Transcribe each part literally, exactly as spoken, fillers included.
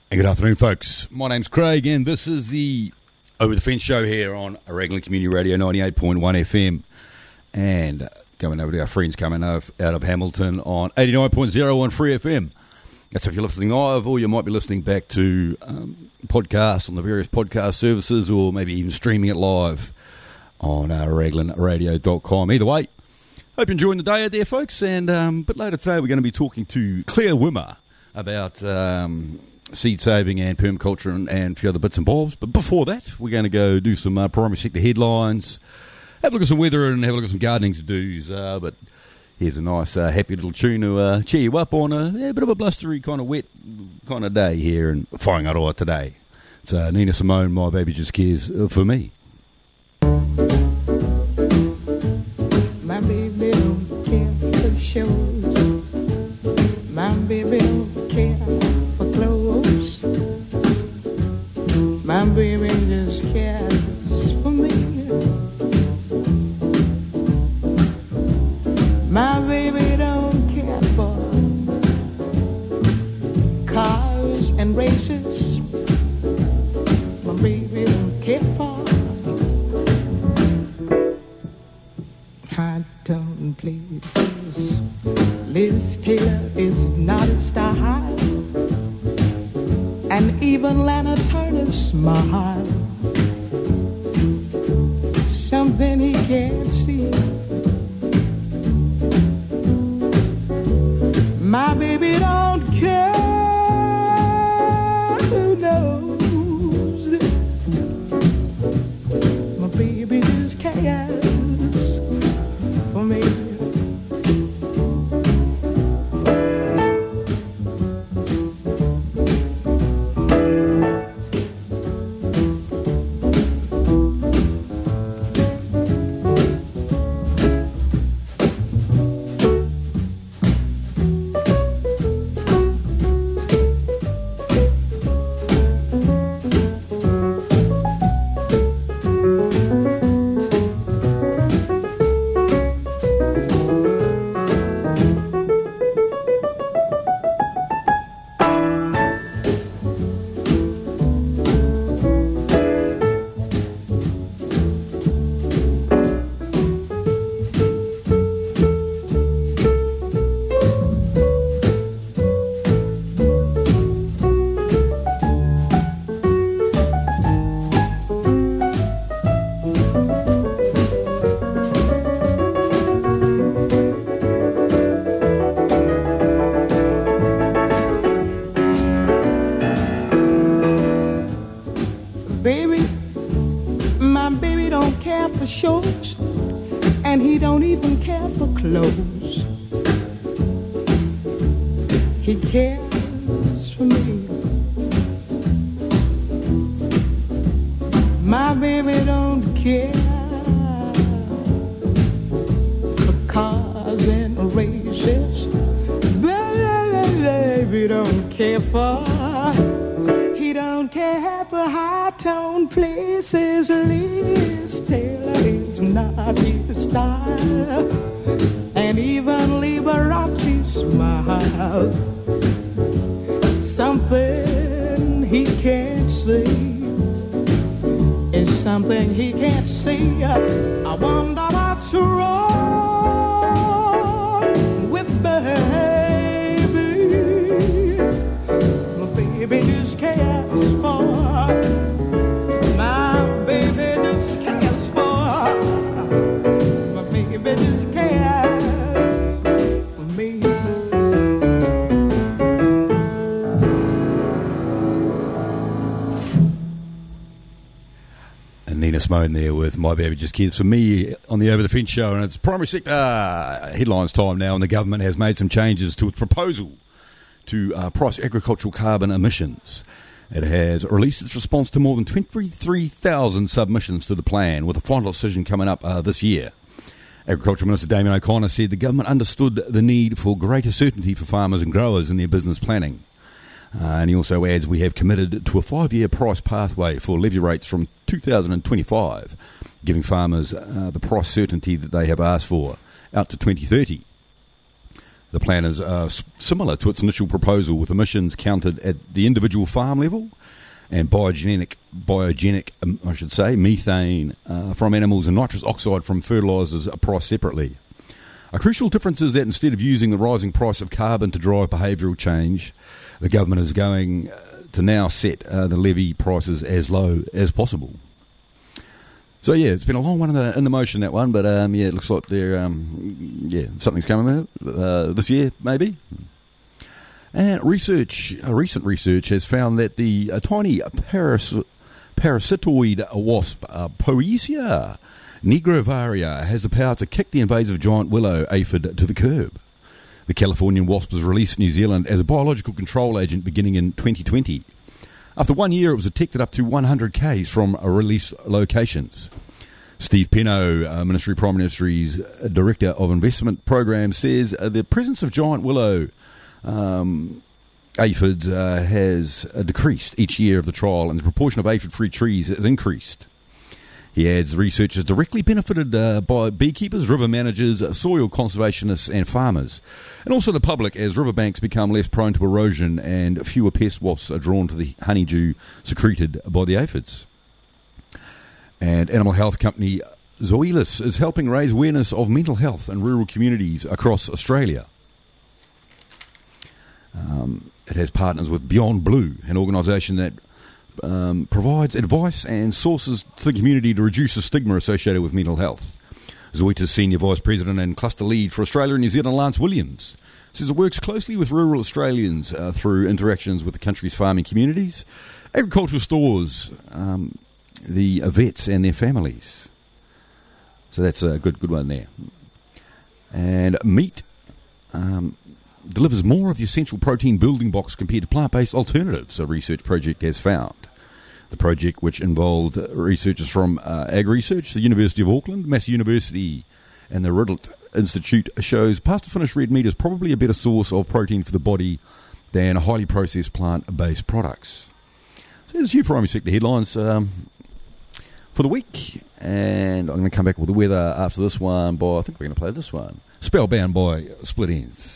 And good afternoon, folks. My name's Craig, and this is the Over the Fence show here on Raglan Community Radio ninety-eight point one F M. And going over to our friends coming out of Hamilton on eighty-nine point oh on Free F M. That's if you're listening live, or you might be listening back to um, podcasts on the various podcast services, or maybe even streaming it live on uh, raglan radio dot com. Either way, hope you're enjoying the day out there, folks. And um, a bit later today, we're going to be talking to Claire Wimmer about Um, seed saving and permaculture and, and a few other bits and bobs. But before that, we're going to go do some uh, primary sector headlines, have a look at some weather and have a look at some gardening to-dos. Uh, but here's a nice, uh, happy little tune to uh, cheer you up on a, yeah, bit of a blustery, kind of wet kind of day here in Whangaroa today. It's uh, Nina Simone, My Baby Just Cares for Me. My baby don't care for shows. My baby don't care for clothes. My baby just cares for me. My baby don't care for cars and races. My baby don't care for high tone places. Liz Taylor is not a star, and even Lana Turner's smile, something he can't see. My baby don't care who knows. My baby just cares for me. There with My Baby Just Cares for Me on the Over the Fence show, and it's primary sector uh, headlines time now, and the government has made some changes to its proposal to uh, price agricultural carbon emissions. It has released its response to more than twenty-three thousand submissions to the plan, with a final decision coming up uh, this year. Agriculture Minister Damien O'Connor said the government understood the need for greater certainty for farmers and growers in their business planning. Uh, and he also adds, we have committed to a five-year price pathway for levy rates from two thousand twenty-five, giving farmers uh, the price certainty that they have asked for out to twenty thirty. The plan is uh, s- similar to its initial proposal, with emissions counted at the individual farm level and biogenic, biogenic um, I should say, methane uh, from animals and nitrous oxide from fertilisers are priced separately. A crucial difference is that instead of using the rising price of carbon to drive behavioural change, the government is going to now set uh, the levy prices as low as possible. So yeah, it's been a long one in the in the motion, that one, but um, yeah, it looks like there, um, yeah, something's coming out uh, this year maybe. And research, uh, recent research has found that the uh, tiny paras- parasitoid wasp uh, Poesia nigrovaria has the power to kick the invasive giant willow aphid to the curb. The Californian wasp was released in New Zealand as a biological control agent beginning in twenty twenty. After one year, it was detected up to one hundred kays from release locations. Steve Pino, uh, Ministry Prime Minister's Director of Investment Programs, says uh, the presence of giant willow um, aphids uh, has uh, decreased each year of the trial, and the proportion of aphid-free trees has increased. He adds research has directly benefited uh, by beekeepers, river managers, soil conservationists and farmers, and also the public as riverbanks become less prone to erosion and fewer pest wasps are drawn to the honeydew secreted by the aphids. And animal health company Zoelis is helping raise awareness of mental health in rural communities across Australia. Um, it has partners with Beyond Blue, an organisation that Um, provides advice and sources to the community to reduce the stigma associated with mental health. Zoeta's Senior Vice President and Cluster Lead for Australia and New Zealand, Lance Williams, says it works closely with rural Australians uh, through interactions with the country's farming communities, agricultural stores, um, the vets and their families. So that's a good good one there. And meat um, delivers more of the essential protein building blocks compared to plant-based alternatives, a research project has found. The project, which involved researchers from uh, Ag Research, the University of Auckland, Massey University, and the Riddle Institute, shows pasta-finished red meat is probably a better source of protein for the body than highly processed plant-based products. So there's a few primary sector headlines um, for the week, and I'm going to come back with the weather after this one. By I think we're going to play this one, Spellbound by Split Ends.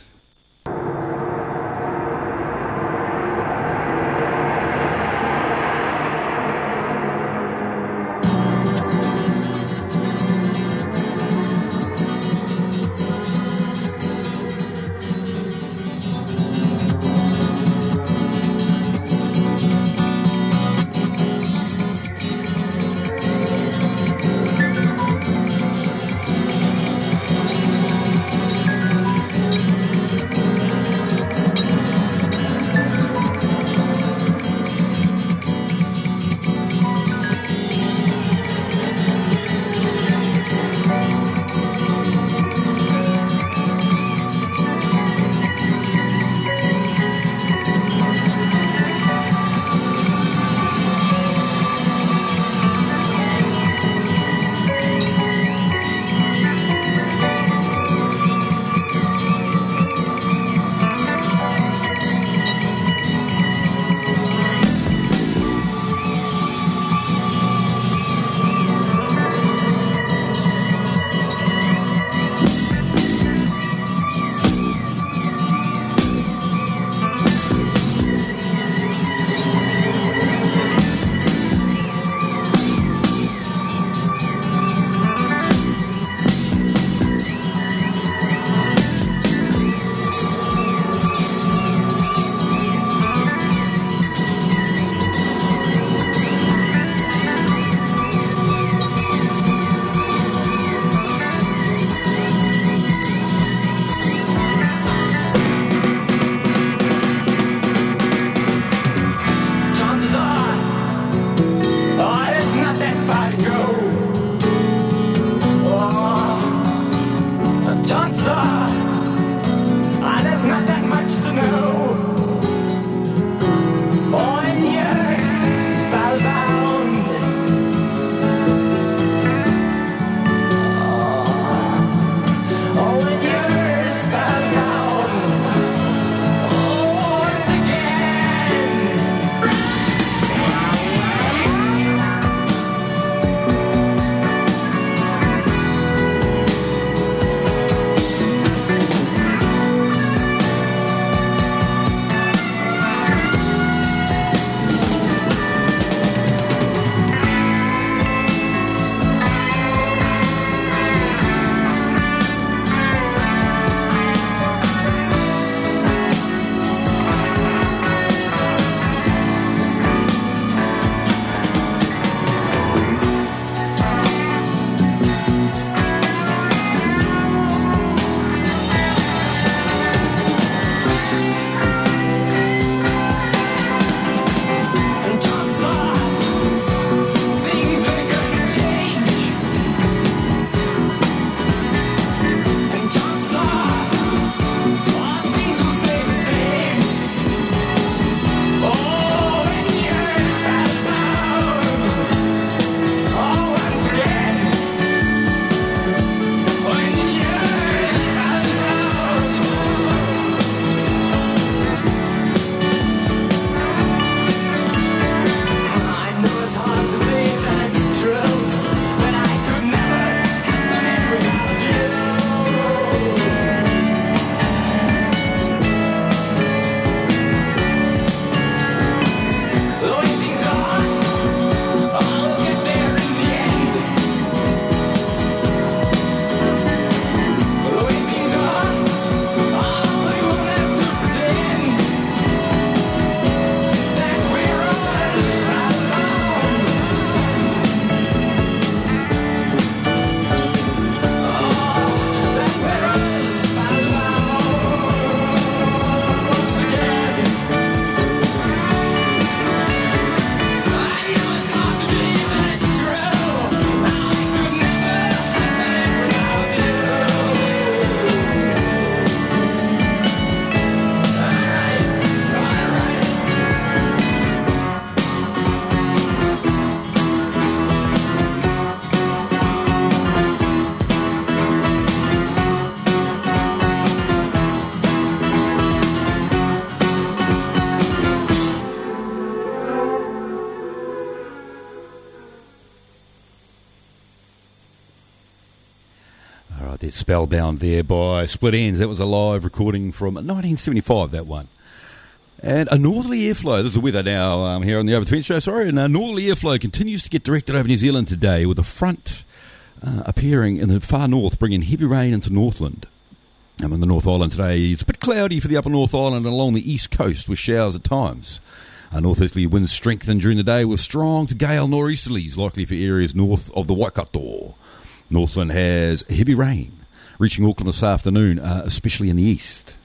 They're Spellbound there by Split Ends. That was a live recording from nineteen seventy-five, that one. And a northerly airflow, this is the weather now um, here on the Over the Fence show, sorry, and a northerly airflow continues to get directed over New Zealand today with a front uh, appearing in the far north, bringing heavy rain into Northland. Um, in the North Island today, it's a bit cloudy for the upper North Island and along the east coast with showers at times. Uh, northeasterly winds strengthen during the day with strong to gale nor'easterlies likely for areas north of the Waikato. Northland has heavy rain reaching Auckland this afternoon, uh, especially in the east.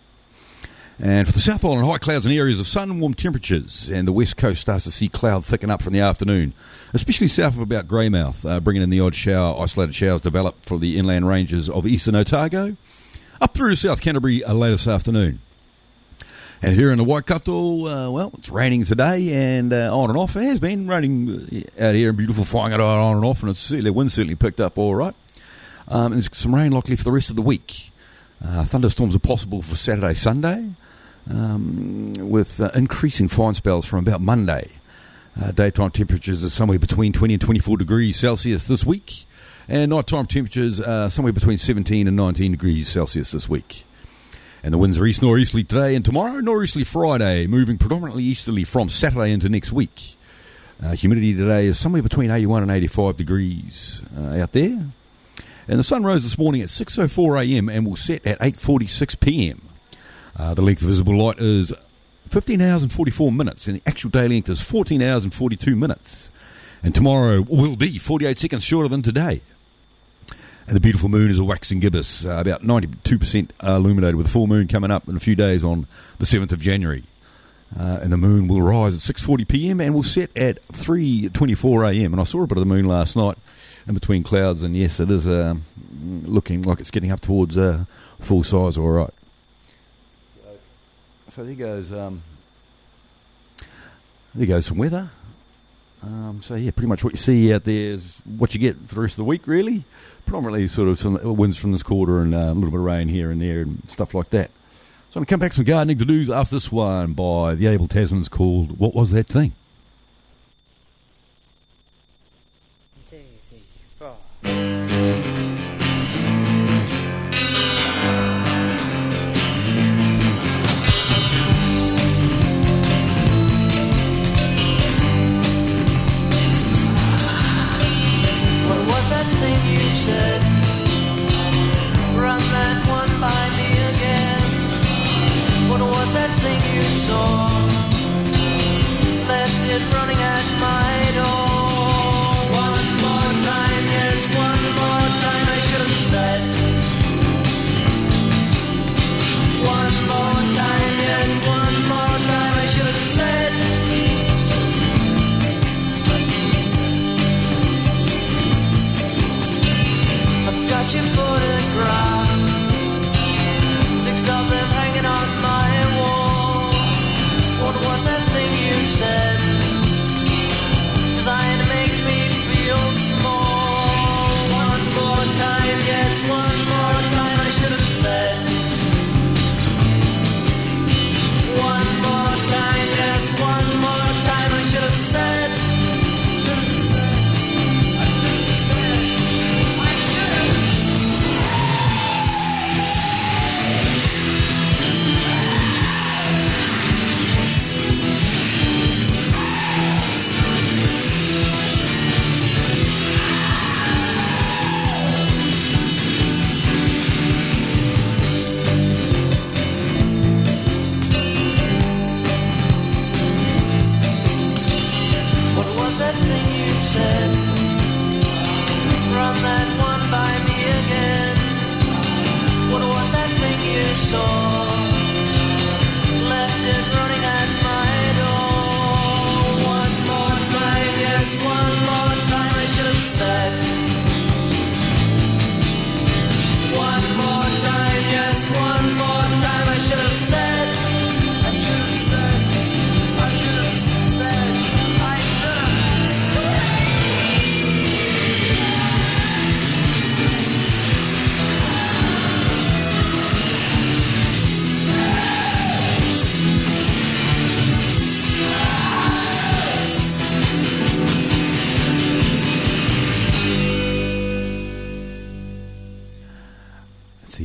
And for the South Island, high clouds and areas of sun and warm temperatures, and the west coast starts to see cloud thicken up from the afternoon, especially south of about Greymouth, uh, bringing in the odd shower. Isolated showers develop for the inland ranges of eastern Otago, up through to South Canterbury uh, later this afternoon. And here in the Waikato, uh, well, it's raining today and uh, on and off. It has been raining out here in beautiful Whangaroa on and off, and it's certainly, the wind certainly picked up all right. Um, and there's some rain likely for the rest of the week. Uh, thunderstorms are possible for Saturday, Sunday, um, with uh, increasing fine spells from about Monday. Uh, daytime temperatures are somewhere between twenty and twenty-four degrees Celsius this week, and nighttime temperatures are somewhere between seventeen and nineteen degrees Celsius this week. And the winds are east nor'easterly today and tomorrow, nor'easterly Friday, moving predominantly easterly from Saturday into next week. Uh, humidity today is somewhere between eighty-one and eighty-five degrees uh, out there. And the sun rose this morning at six oh four a.m. and will set at eight forty-six p.m. Uh, the length of visible light is fifteen hours and forty-four minutes, and the actual day length is fourteen hours and forty-two minutes. And tomorrow will be forty-eight seconds shorter than today. And the beautiful moon is a waxing gibbous, uh, about ninety-two percent illuminated, with a full moon coming up in a few days on the seventh of January. Uh, and the moon will rise at six forty p.m. and will set at three twenty-four a.m. And I saw a bit of the moon last night in between clouds, and yes, it is uh, looking like it's getting up towards uh, full size, all right. So, so there goes, um, there goes some weather. Um, so yeah, pretty much what you see out there is what you get for the rest of the week, really. Predominantly sort of some winds from this quarter and uh, a little bit of rain here and there and stuff like that. So I'm going to come back to some gardening to do after this one by the Abel Tasmans called What Was That Thing? Two, three, four. What was that thing you said? Run that one by me again. What was that thing you saw? Left it running at my door. One more time, yes, one more time I should have said. One more time, yes, one more time I should have said. I've got your photographs, six of them hanging on my wall. What was that thing you said? Designed to make me feel small. One more time, yes, one more time I should have said. One more time, yes, one more time I should have said. Should have said. I should have said. I should have that thing you said? Run that one by me again. What was that thing you saw? Left it running at my door. One more time, yes, one more time I should have said. One more time, yes, one more time I should have said. I should have said. I should have said. I should have.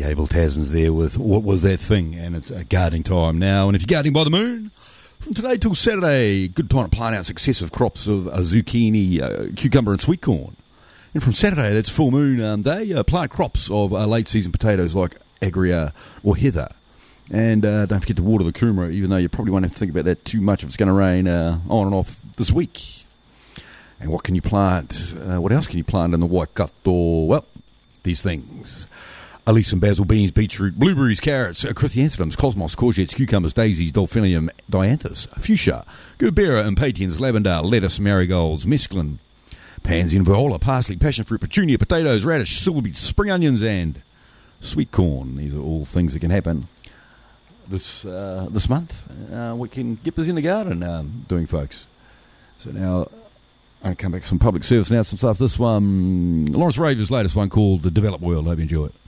Abel Tasman's there with What Was That Thing, and it's uh, gardening time now. And if you're gardening by the moon, from today till Saturday, good time to plant out successive crops of uh, zucchini, uh, cucumber and sweet corn. And from Saturday, that's full moon um, day, uh, plant crops of uh, late season potatoes like agria or heather. And uh, don't forget to water the kumara, even though you probably won't have to think about that too much if it's going to rain uh, on and off this week. And what can you plant? Uh, what else can you plant in the Waikato? Well, these things. Elise and basil, beans, beetroot, blueberries, carrots, uh, chrysanthemums, cosmos, courgettes, cucumbers, daisies, delphinium, dianthus, fuchsia, gerbera, impatiens, lavender, lettuce, marigolds, mesclun, pansy and viola, parsley, passion fruit, petunia, potatoes, radish, silver beets, spring onions, and sweet corn. These are all things that can happen this uh, this month. Uh, we can get busy in the garden um, doing, folks. So now I'm going to come back to some public service now, some stuff. This one, Lawrence Ravier's latest one called The Developed World. Hope you enjoy it.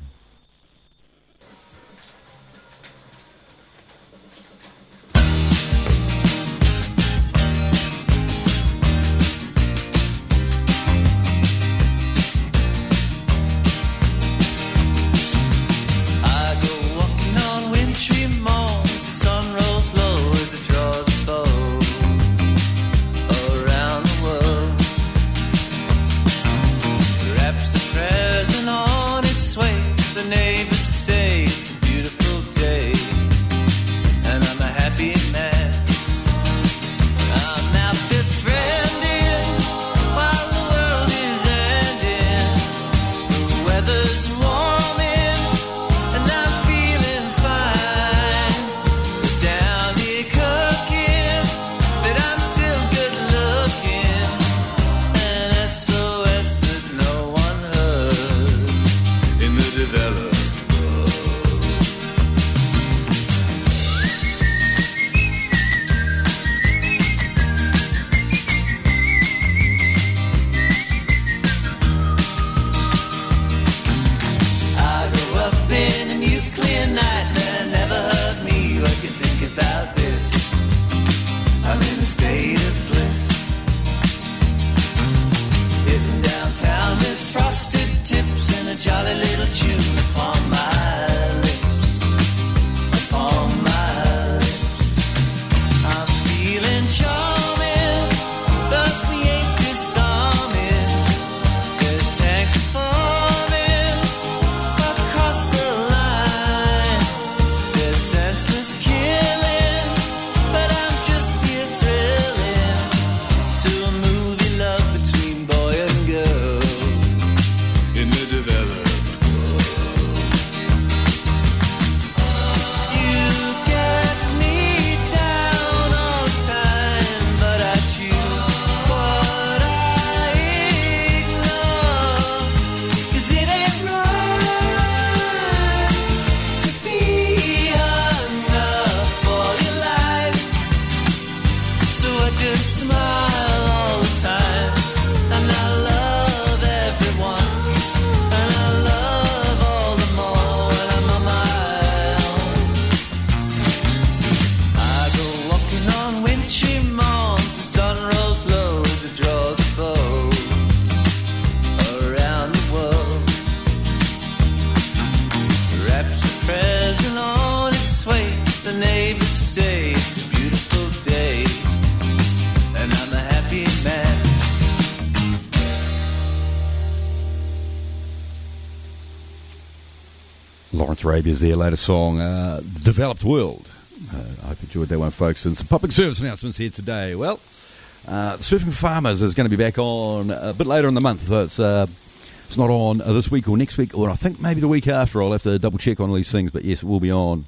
Ravier's their latest song, uh, The Developed World. Uh, I hope you enjoyed that one, folks. And some public service announcements here today. Well, uh, the Surfing Farmers is going to be back on a bit later in the month. So it's, uh, it's not on uh, this week or next week, or I think maybe the week after. I'll have to double check on all these things, but yes, it will be on.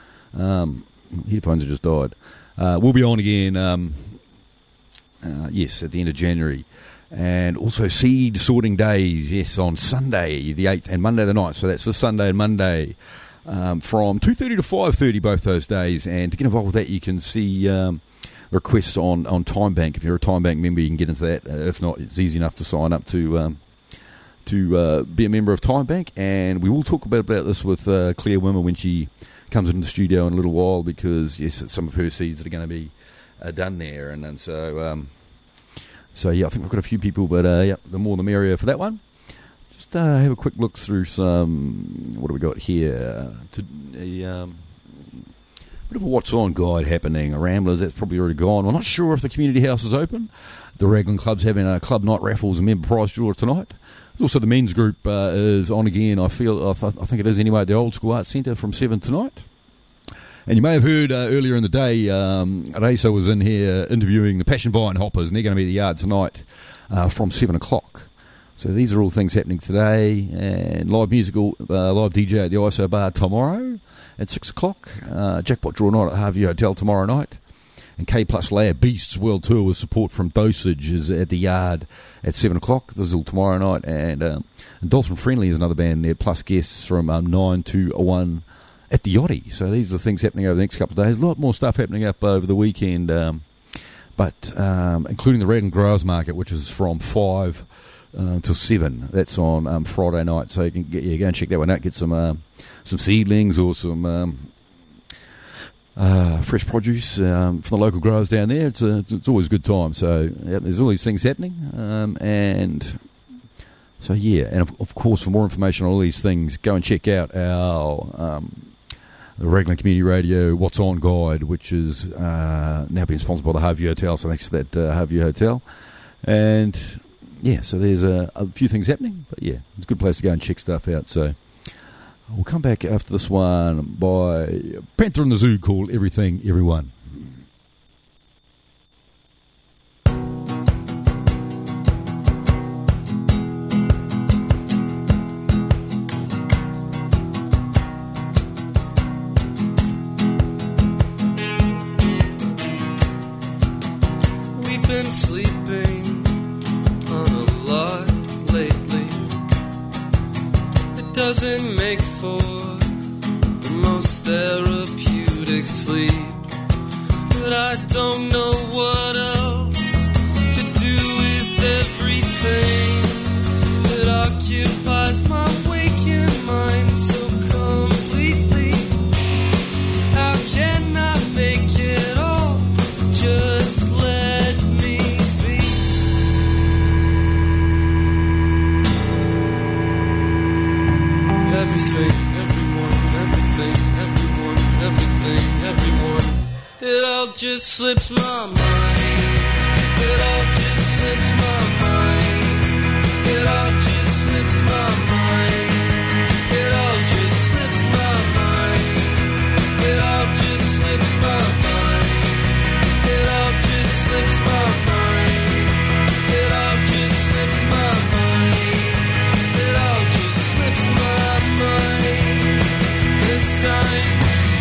Um, headphones have just died. Uh, we'll be on again, um, uh, yes, at the end of January. And also seed sorting days, yes, on Sunday the eighth and Monday the ninth. So that's this Sunday and Monday um, from two thirty to five thirty both those days. And to get involved with that, you can see um, requests on, on Time Bank. If you're a Time Bank member, you can get into that. Uh, if not, it's easy enough to sign up to um, to uh, be a member of Time Bank. And we will talk about, about this with uh, Claire Wimmer when she comes into the studio in a little while, because, yes, it's some of her seeds that are going to be uh, done there. And, and so... Um, So, yeah, I think we've got a few people, but, uh, yeah, the more the merrier for that one. Just just uh, have a quick look through some. What do we got here? To, a um, bit of a what's on guide happening. A Ramblers, that's probably already gone. I'm not sure if the community house is open. The Raglan Club's having a club night raffles and member prize draw tonight. There's also the men's group uh, is on again. I feel I, th- I think it is anyway at the Old School Arts Centre from seven tonight. And you may have heard uh, earlier in the day, um, Reisa was in here interviewing the Passion Vine Hoppers, and they're going to be at the yard tonight uh, from seven o'clock. So these are all things happening today, and live musical, uh, live D J at the I S O Bar tomorrow at six o'clock. Uh, jackpot draw night at Harvey Hotel tomorrow night. And K Plus Lab Beasts World Tour with support from Dosage is at the yard at seven o'clock. This is all tomorrow night. And, um, and Dolphin Friendly is another band there, plus guests from um, nine to one at the Yachty. So these are the things happening over the next couple of days. A lot more stuff happening up over the weekend, um, but um, including the Raglan Growers Market, which is from five uh, until seven. That's on um, Friday night. So you can get, yeah, go and check that one out. Get some um, some seedlings or some um, uh, fresh produce um, from the local growers down there. It's a, it's, it's always a good time. So yeah, there's all these things happening, um, and so yeah. And of, of course, for more information on all these things, go and check out our um, the Raglan Community Radio What's On Guide, which is uh, now being sponsored by the Harvey Hotel. So thanks to that uh, Harvey Hotel, and yeah, so there's a, a few things happening, but yeah, it's a good place to go and check stuff out. So we'll come back after this one by Panther in the Zoo called Everything, Everyone. We've been sleeping on a lot lately. It doesn't make for the most therapeutic sleep, but I don't know what else to do with everything that occupies my waking mind so completely. How can I make it all just let me be? Everything, everyone, everything, everyone, everything, everyone. It all just slips my mind. It all just slips my mind. It all just slips my mind. It all just slips my mind. It all just slips my mind. It all just slips my mind. It all just slips my mind. It all just slips my mind this time.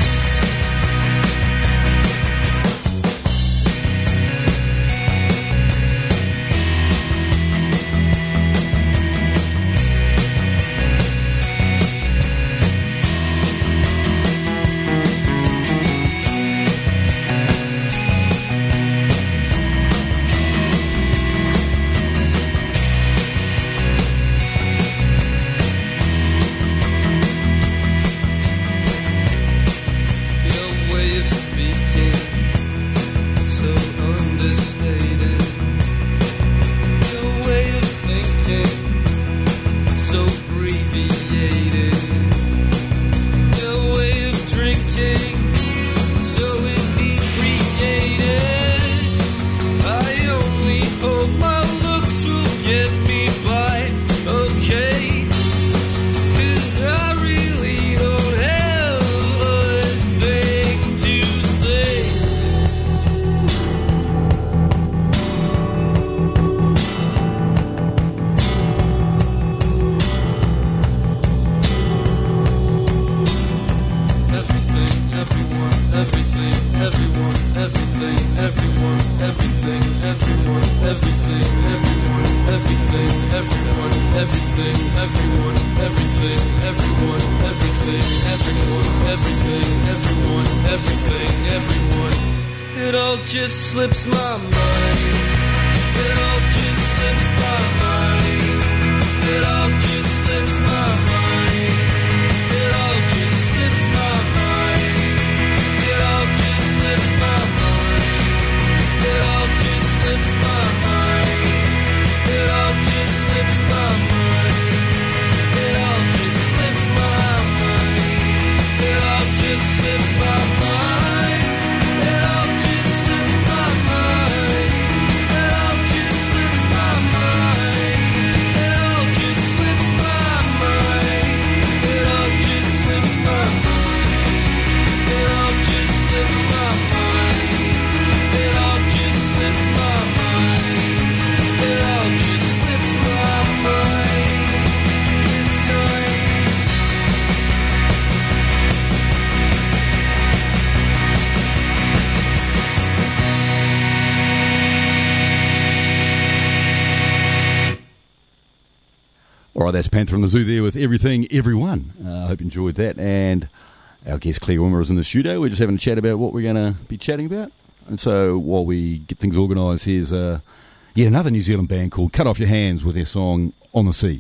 Your way of speaking, so understated. Your way of thinking, so abbreviated. Your way of drinking, so inebriated. I only hope my looks will get me by, okay? 'Cause I really don't have a thing to say. Everything, everyone, everything, everyone, everything, everyone, everything, everyone, everything, everyone, everything, everyone, everything, everyone, everything, everyone, everything, everyone, everything, everyone, everything, everyone. It all just slips my mind. It all just slips my mind. It all just slips my mind. It all just slips my mind. It all just slips my mind. It all just slips my mind. It all just slips my mind. All right, that's Panther on the Zoo there with Everything, Everyone. I uh, hope you enjoyed that. And our guest Claire Wimmer is in the studio. We're just having a chat about what we're going to be chatting about. And so while we get things organised, here's uh, yet another New Zealand band called Cut Off Your Hands with their song On the Sea.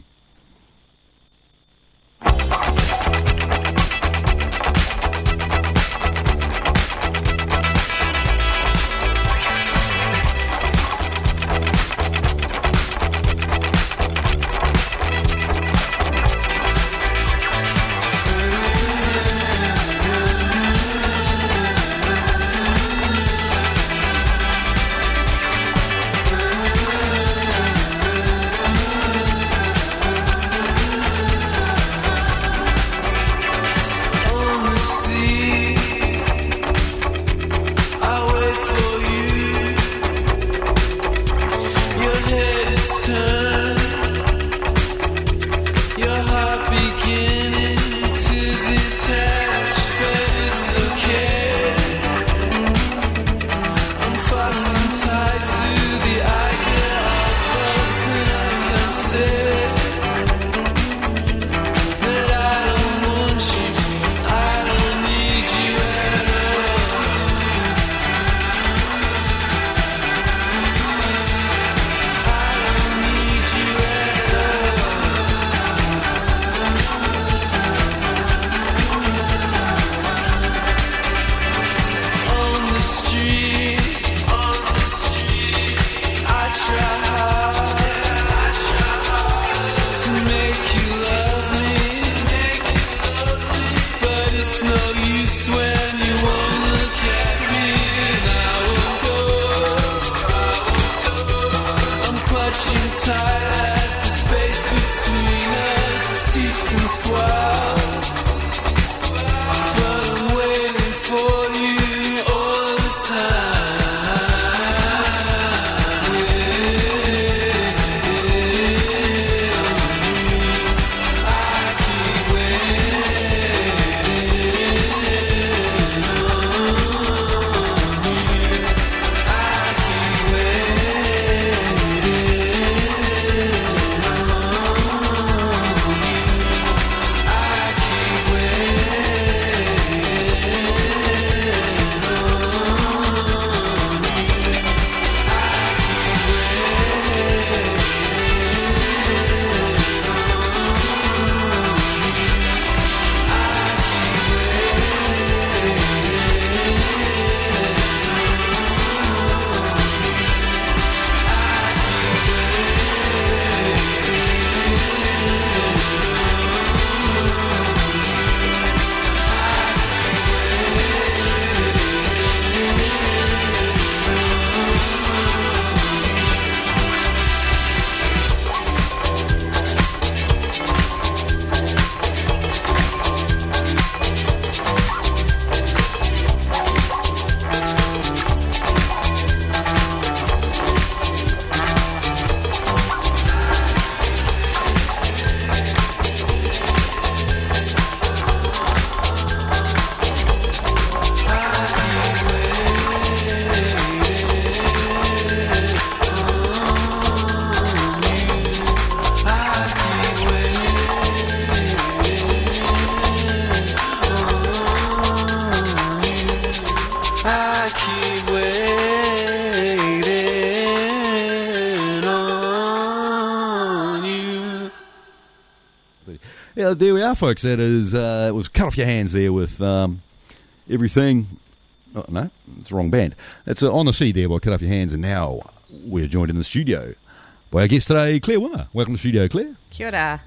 Yeah, there we are, folks. That is, uh, it was Cut Off Your Hands there with um, Everything. Oh, no, it's the wrong band. That's uh, On the Sea there by Cut Off Your Hands. And now we're joined in the studio by our guest today, Claire Wimmer. Welcome to the studio, Claire. Kia ora.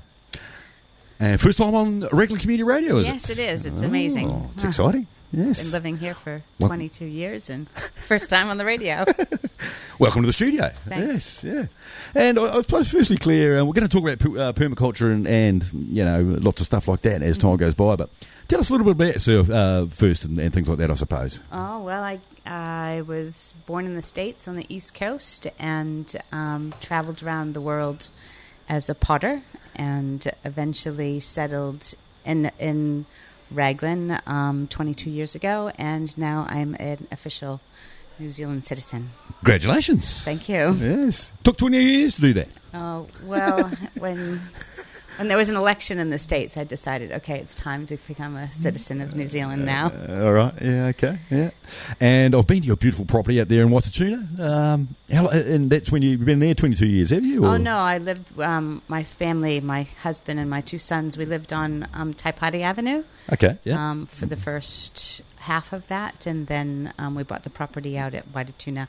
And first time on regular community radio, is yes, it? Yes, it is. It's oh, amazing. It's exciting. Yes. Been living here for Well- twenty-two years and first time on the radio. Welcome to the studio. Thanks. Yes, yeah. And I, I suppose, firstly, Claire, uh, we're going to talk about per- uh, permaculture and, and, you know, lots of stuff like that as time goes by. But tell us a little bit about yourself uh, first and, and things like that, I suppose. Oh, well, I I was born in the States on the East Coast and um, traveled around the world as a potter and eventually settled in in Raglan um, twenty-two years ago, and now I'm an official New Zealand citizen. Congratulations. Thank you. Yes. Took twenty years to do that. Oh, well, when When there was an election in the States, I decided, okay, it's time to become a citizen of New Zealand now. Uh, all right. Yeah. Okay. Yeah. And I've been to your beautiful property out there in Watatuna. Um, how, and that's when you've been there twenty-two years, have you? Or? Oh, no, I lived, um, my family, my husband and my two sons, we lived on um, Taipati Avenue Okay. Yeah. um, for the first half of that, and then um, we bought the property out at Watatuna,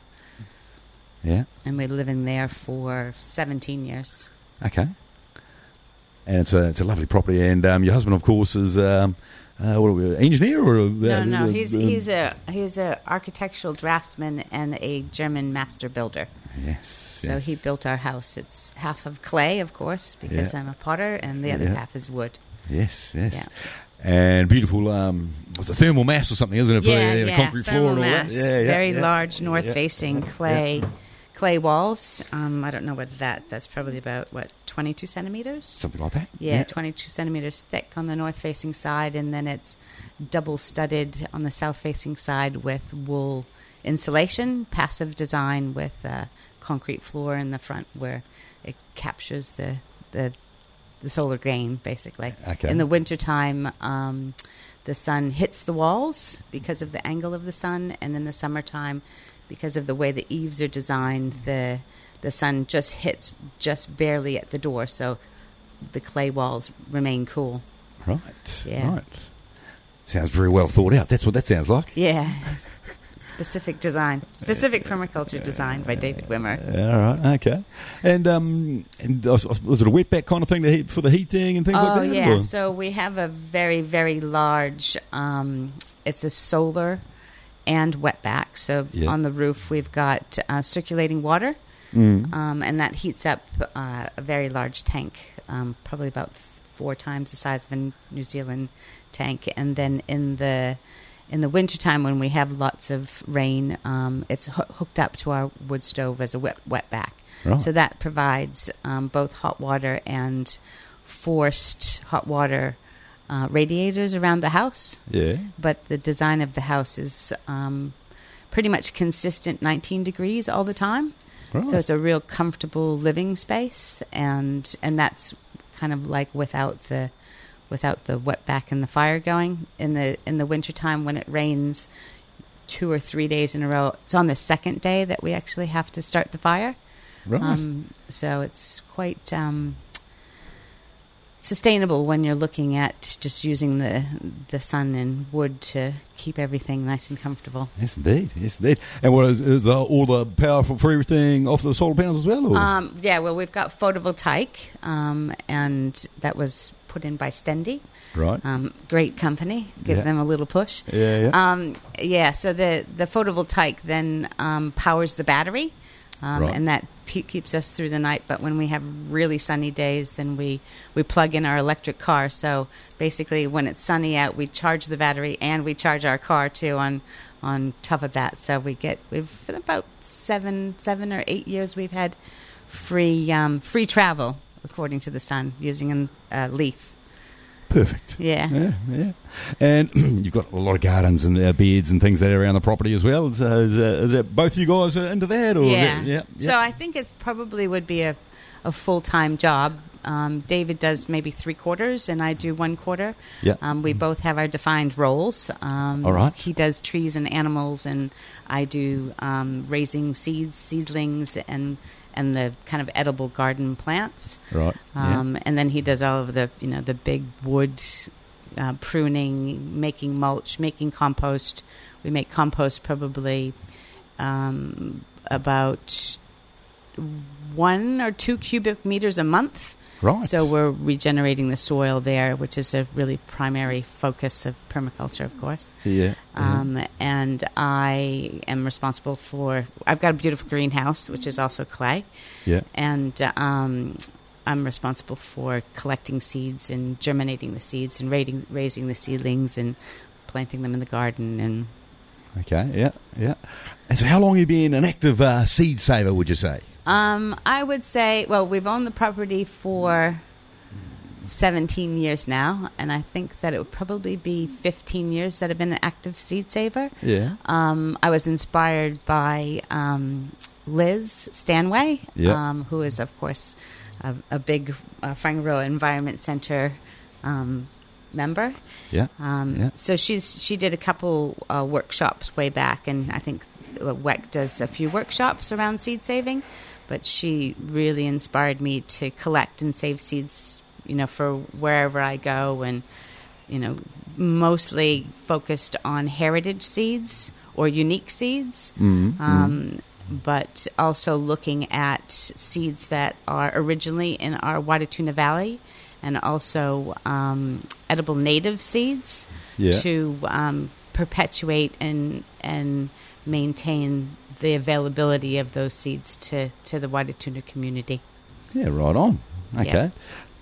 yeah. and we're living there for seventeen years. Okay. And it's a it's a lovely property, and um, your husband, of course, is um, uh, what are we, engineer or a, No, uh, no, uh, he's uh, he's a he's a architectural draftsman and a German master builder. yes. So yes. he built our house. It's half of clay, of course, because Yeah. I'm a potter, and the other Yeah. half is wood. Yes. Yes. Yeah. And beautiful, um, what's a thermal mass or something, isn't it? For Yeah, the, the yeah, concrete thermal floor and all mass. that. Yeah, yeah, Very yeah. large, north-facing Yeah. clay clay walls. Um, I don't know what that. That's probably about what twenty-two centimeters. Something like that. Yeah, twenty-two centimeters thick on the north-facing side, and then it's double-studded on the south-facing side with wool insulation, passive design with a concrete floor in the front where it captures the the, the solar gain, basically. Okay. In the wintertime, um, the sun hits the walls because of the angle of the sun, and in the summertime, because of the way the eaves are designed, the the sun just hits just barely at the door, so the clay walls remain cool. Right. Yeah. Right. Sounds very well thought out. That's what that sounds like. Yeah. Specific design. Specific permaculture design by David Wimmer. All right. Okay. And um, and was was it a wetback kind of thing to heat, for the heating and things Oh, like that? yeah. or- So we have a very, very large, um, it's a solar and wetback. So Yeah. on the roof, we've got uh, circulating water, Mm. um, and that heats up uh, a very large tank, um, probably about four times the size of a New Zealand tank. And then in the in the wintertime, when we have lots of rain, um, it's ho- hooked up to our wood stove as a wet wetback. Right. So that provides um, both hot water and forced hot water uh, radiators around the house. Yeah. But the design of the house is um, pretty much consistent nineteen degrees all the time. Right. So it's a real comfortable living space, and and that's kind of like without the without the wetback and the fire going. In the in the wintertime when it rains two or three days in a row, it's on the second day that we actually have to start the fire. right. Um, so it's quite um, sustainable when you're looking at just using the the sun and wood to keep everything nice and comfortable. Yes, indeed. Yes, indeed. And what is, is uh, all the power for, for everything off the solar panels as well? Or? Um, yeah, well, we've got photovoltaic, um, and that was put in by Stendi. right. Um, great company. Give Yeah. them a little push. yeah, yeah. Um, yeah, so the, the photovoltaic then um, powers the battery, um, Right. and that te- keeps us through the night. But when we have really sunny days, then we, we plug in our electric car. So basically, when it's sunny out, we charge the battery and we charge our car too on on top of that. So we get we've for about seven seven or eight years we've had free um, free travel according to the sun using a uh, leaf. Perfect. Yeah. Yeah, yeah. And you've got a lot of gardens and uh, beds and things that are around the property as well. So is, uh, is that both you guys are into that? Or Yeah. that- yeah. So I think it probably would be a, a full-time job. Um, David does maybe three quarters, and I do one quarter. Yeah. Um, we both have our defined roles. Um, All right. He does trees and animals, and I do um, raising seeds, seedlings, and and the kind of edible garden plants. Right. Um, And then he does all of the, you know, the big wood uh, pruning, making mulch, making compost. We make compost probably um, about one or two cubic meters a month. yeah. Right. So we're regenerating the soil there, which is a really primary focus of permaculture, of course. yeah. Um, and I am responsible for, I've got a beautiful greenhouse, which is also clay. yeah. And um, I'm responsible for collecting seeds and germinating the seeds and raising, raising the seedlings and planting them in the garden. And Okay. Yeah. Yeah. And so, how long have you been an active uh, seed saver? Would you say? um, I would say, well, we've owned the property for seventeen years now, and I think that it would probably be fifteen years that I've been an active seed saver. Yeah. Um, I was inspired by um, Liz Stanway, Yeah. um, who is, of course, a, a big uh, Whangaroa Environment Center um, member. Yeah. Um, yeah. So she's she did a couple uh, workshops way back, and I think W E C does a few workshops around seed saving. But she really inspired me to collect and save seeds, you know, for wherever I go, and you know, mostly focused on heritage seeds or unique seeds. Mm-hmm. Um, but also looking at seeds that are originally in our Waitatuna Valley, and also um, edible native seeds Yeah. to um, perpetuate and and maintain the availability of those seeds to, to the Waitatuna community. Yeah, right on. Okay. Yeah.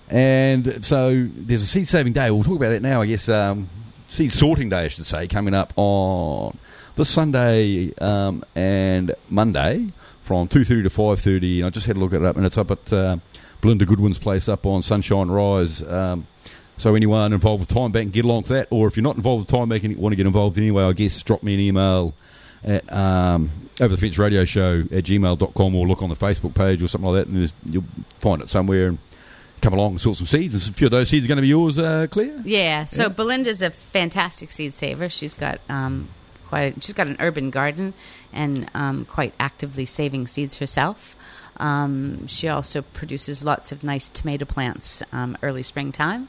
And so there's a seed saving day. We'll talk about that now, I guess. Um, seed sorting day, I should say, coming up on this Sunday um, and Monday from two thirty to five thirty. And I just had a look at it up, and it's up at uh, Belinda Goodwin's place up on Sunshine Rise. Um, so anyone involved with Time Bank, get along to that. Or if you're not involved with Time Bank and want to get involved anyway, I guess drop me an email at um, Over the Fence Radio Show at gmail dot com, or look on the Facebook page or something like that, and there's- you'll find it somewhere. And come along and sort some seeds. And a few of those seeds are going to be yours, uh, Claire? Yeah, so Yeah. Belinda's a fantastic seed saver. She's got um, quite a, she's got an urban garden and um, quite actively saving seeds herself. Um, she also produces lots of nice tomato plants um, early springtime.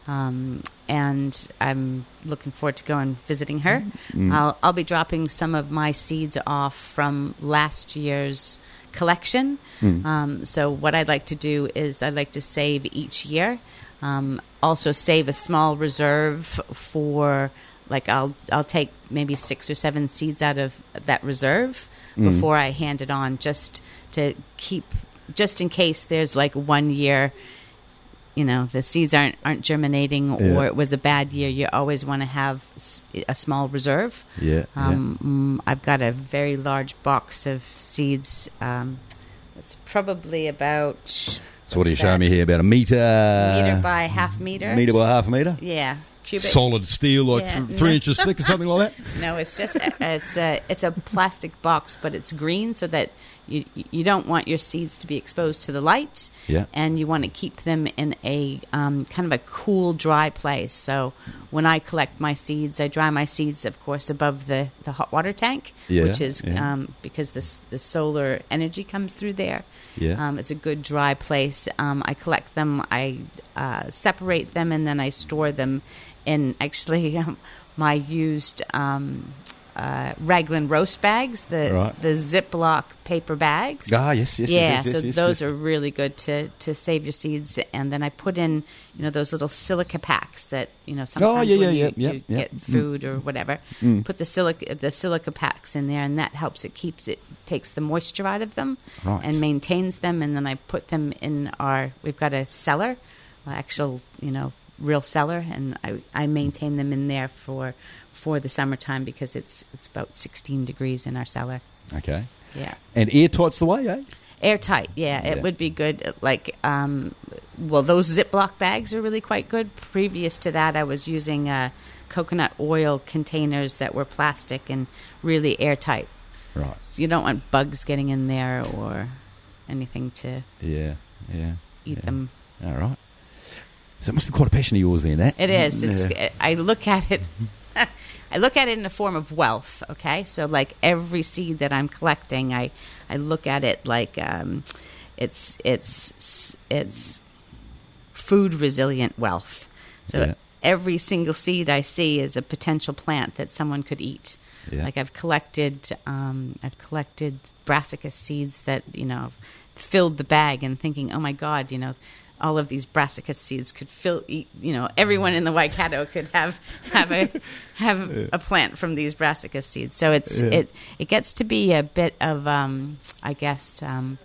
Um, and I'm looking forward to going visiting her. Mm. I'll, I'll be dropping some of my seeds off from last year's collection. Mm. Um, so what I'd like to do is I'd like to save each year. Um, also save a small reserve for, like I'll I'll take maybe six or seven seeds out of that reserve Mm. before I hand it on, just to keep, just in case there's like one year, you know, the seeds aren't aren't germinating, or Yeah. it was a bad year. You always want to have s- a small reserve. Yeah. Um, mm, I've got a very large box of seeds. Um, it's probably about. So what are you what's showing me that? here? About a metre? Meter by half meter. Metre by half a metre? Yeah, cubic. Solid steel, like Yeah, th- three no. inches thick or something like that? No, it's just it's a it's a plastic box, but it's green, so that you you don't want your seeds to be exposed to the light. Yeah. And you want to keep them in a um, kind of a cool, dry place. So when I collect my seeds, I dry my seeds, of course, above the, the hot water tank, Yeah, which is yeah. um, because the s- the solar energy comes through there. Yeah. Um, it's a good dry place. Um, I collect them, I uh, separate them, and then I store them in actually um, my used um, uh, Raglan roast bags, the Right. the Ziploc paper bags. Ah, yes, yes, yes, yeah. yes, yes, so yes, those yes. are really good to, to save your seeds, and then I put in, you know, those little silica packs that, you know, sometimes Oh, yeah, when yeah, you, yeah, you yeah, get yeah. food or whatever, Mm. put the silica the silica packs in there, and that helps. It keeps it takes the moisture out of them Right. and maintains them. And then I put them in our. We've got a cellar, uh, actual, you know, real cellar, and I I maintain them in there for for the summertime because it's it's about sixteen degrees in our cellar. Okay. Yeah. And airtight's the way, eh? Airtight, yeah, it Yeah. would be good. Like, um, well, those Ziploc bags are really quite good. Previous to that, I was using uh, coconut oil containers that were plastic and really airtight. Right. So you don't want bugs getting in there or anything to Yeah, yeah. eat yeah. them. All right. So it must be quite a passion of yours then, that? It is. It's. Yeah. I look at it. I look at it in the form of wealth. Okay, so like every seed that I'm collecting, I, I look at it like um, it's it's it's food resilient wealth. So Yeah. every single seed I see is a potential plant that someone could eat. Yeah. Like I've collected, um, I've collected brassica seeds that, you know, filled the bag, and thinking, oh my God, you know, all of these brassica seeds could fill, eat, you know, everyone in the Waikato could have have a have a plant from these brassica seeds. So it's Yeah. it it gets to be a bit of, um, I guess, um,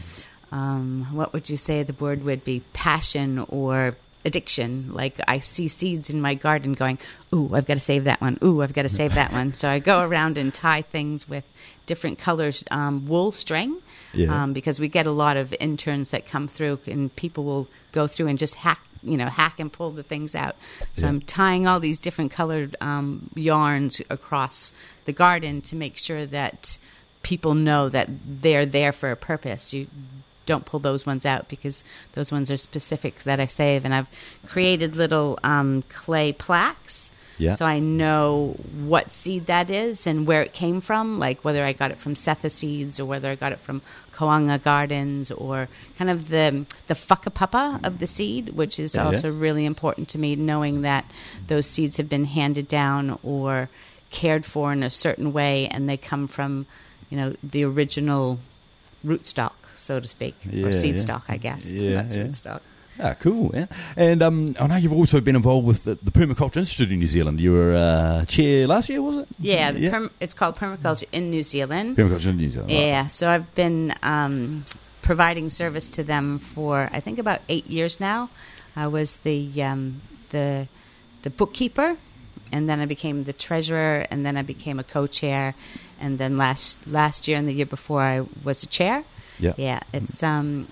um, what would you say the word would be? Passion or addiction. Like I see seeds in my garden going, ooh, I've got to save that one. Ooh, I've got to save that one. So I go around and tie things with different colors, um, wool string, Yeah. um, because we get a lot of interns that come through, and people will go through and just hack, you know, hack and pull the things out. So Yeah. I'm tying all these different colored um, yarns across the garden to make sure that people know that they're there for a purpose. You don't pull those ones out because those ones are specific that I save. And I've created little um, clay plaques. Yeah. So I know what seed that is and where it came from, like whether I got it from Setha Seeds or whether I got it from Koanga Gardens or kind of the the whakapapa of the seed, which is Yeah, also yeah. really important to me, knowing that those seeds have been handed down or cared for in a certain way and they come from, you know, the original rootstock, so to speak, Yeah, or seed yeah. stock, I guess. Yeah, That's yeah. rootstock. Ah, cool. Yeah. And um, I know you've also been involved with the, the Permaculture Institute in New Zealand. You were uh, chair last year, was it? Yeah, the Perm- it's called Permaculture in New Zealand. Permaculture in New Zealand. right. Yeah, so I've been um, providing service to them for I think about eight years now. I was the um, the the bookkeeper, and then I became the treasurer, and then I became a co-chair, and then last last year and the year before I was a chair. Yeah. Yeah, it's um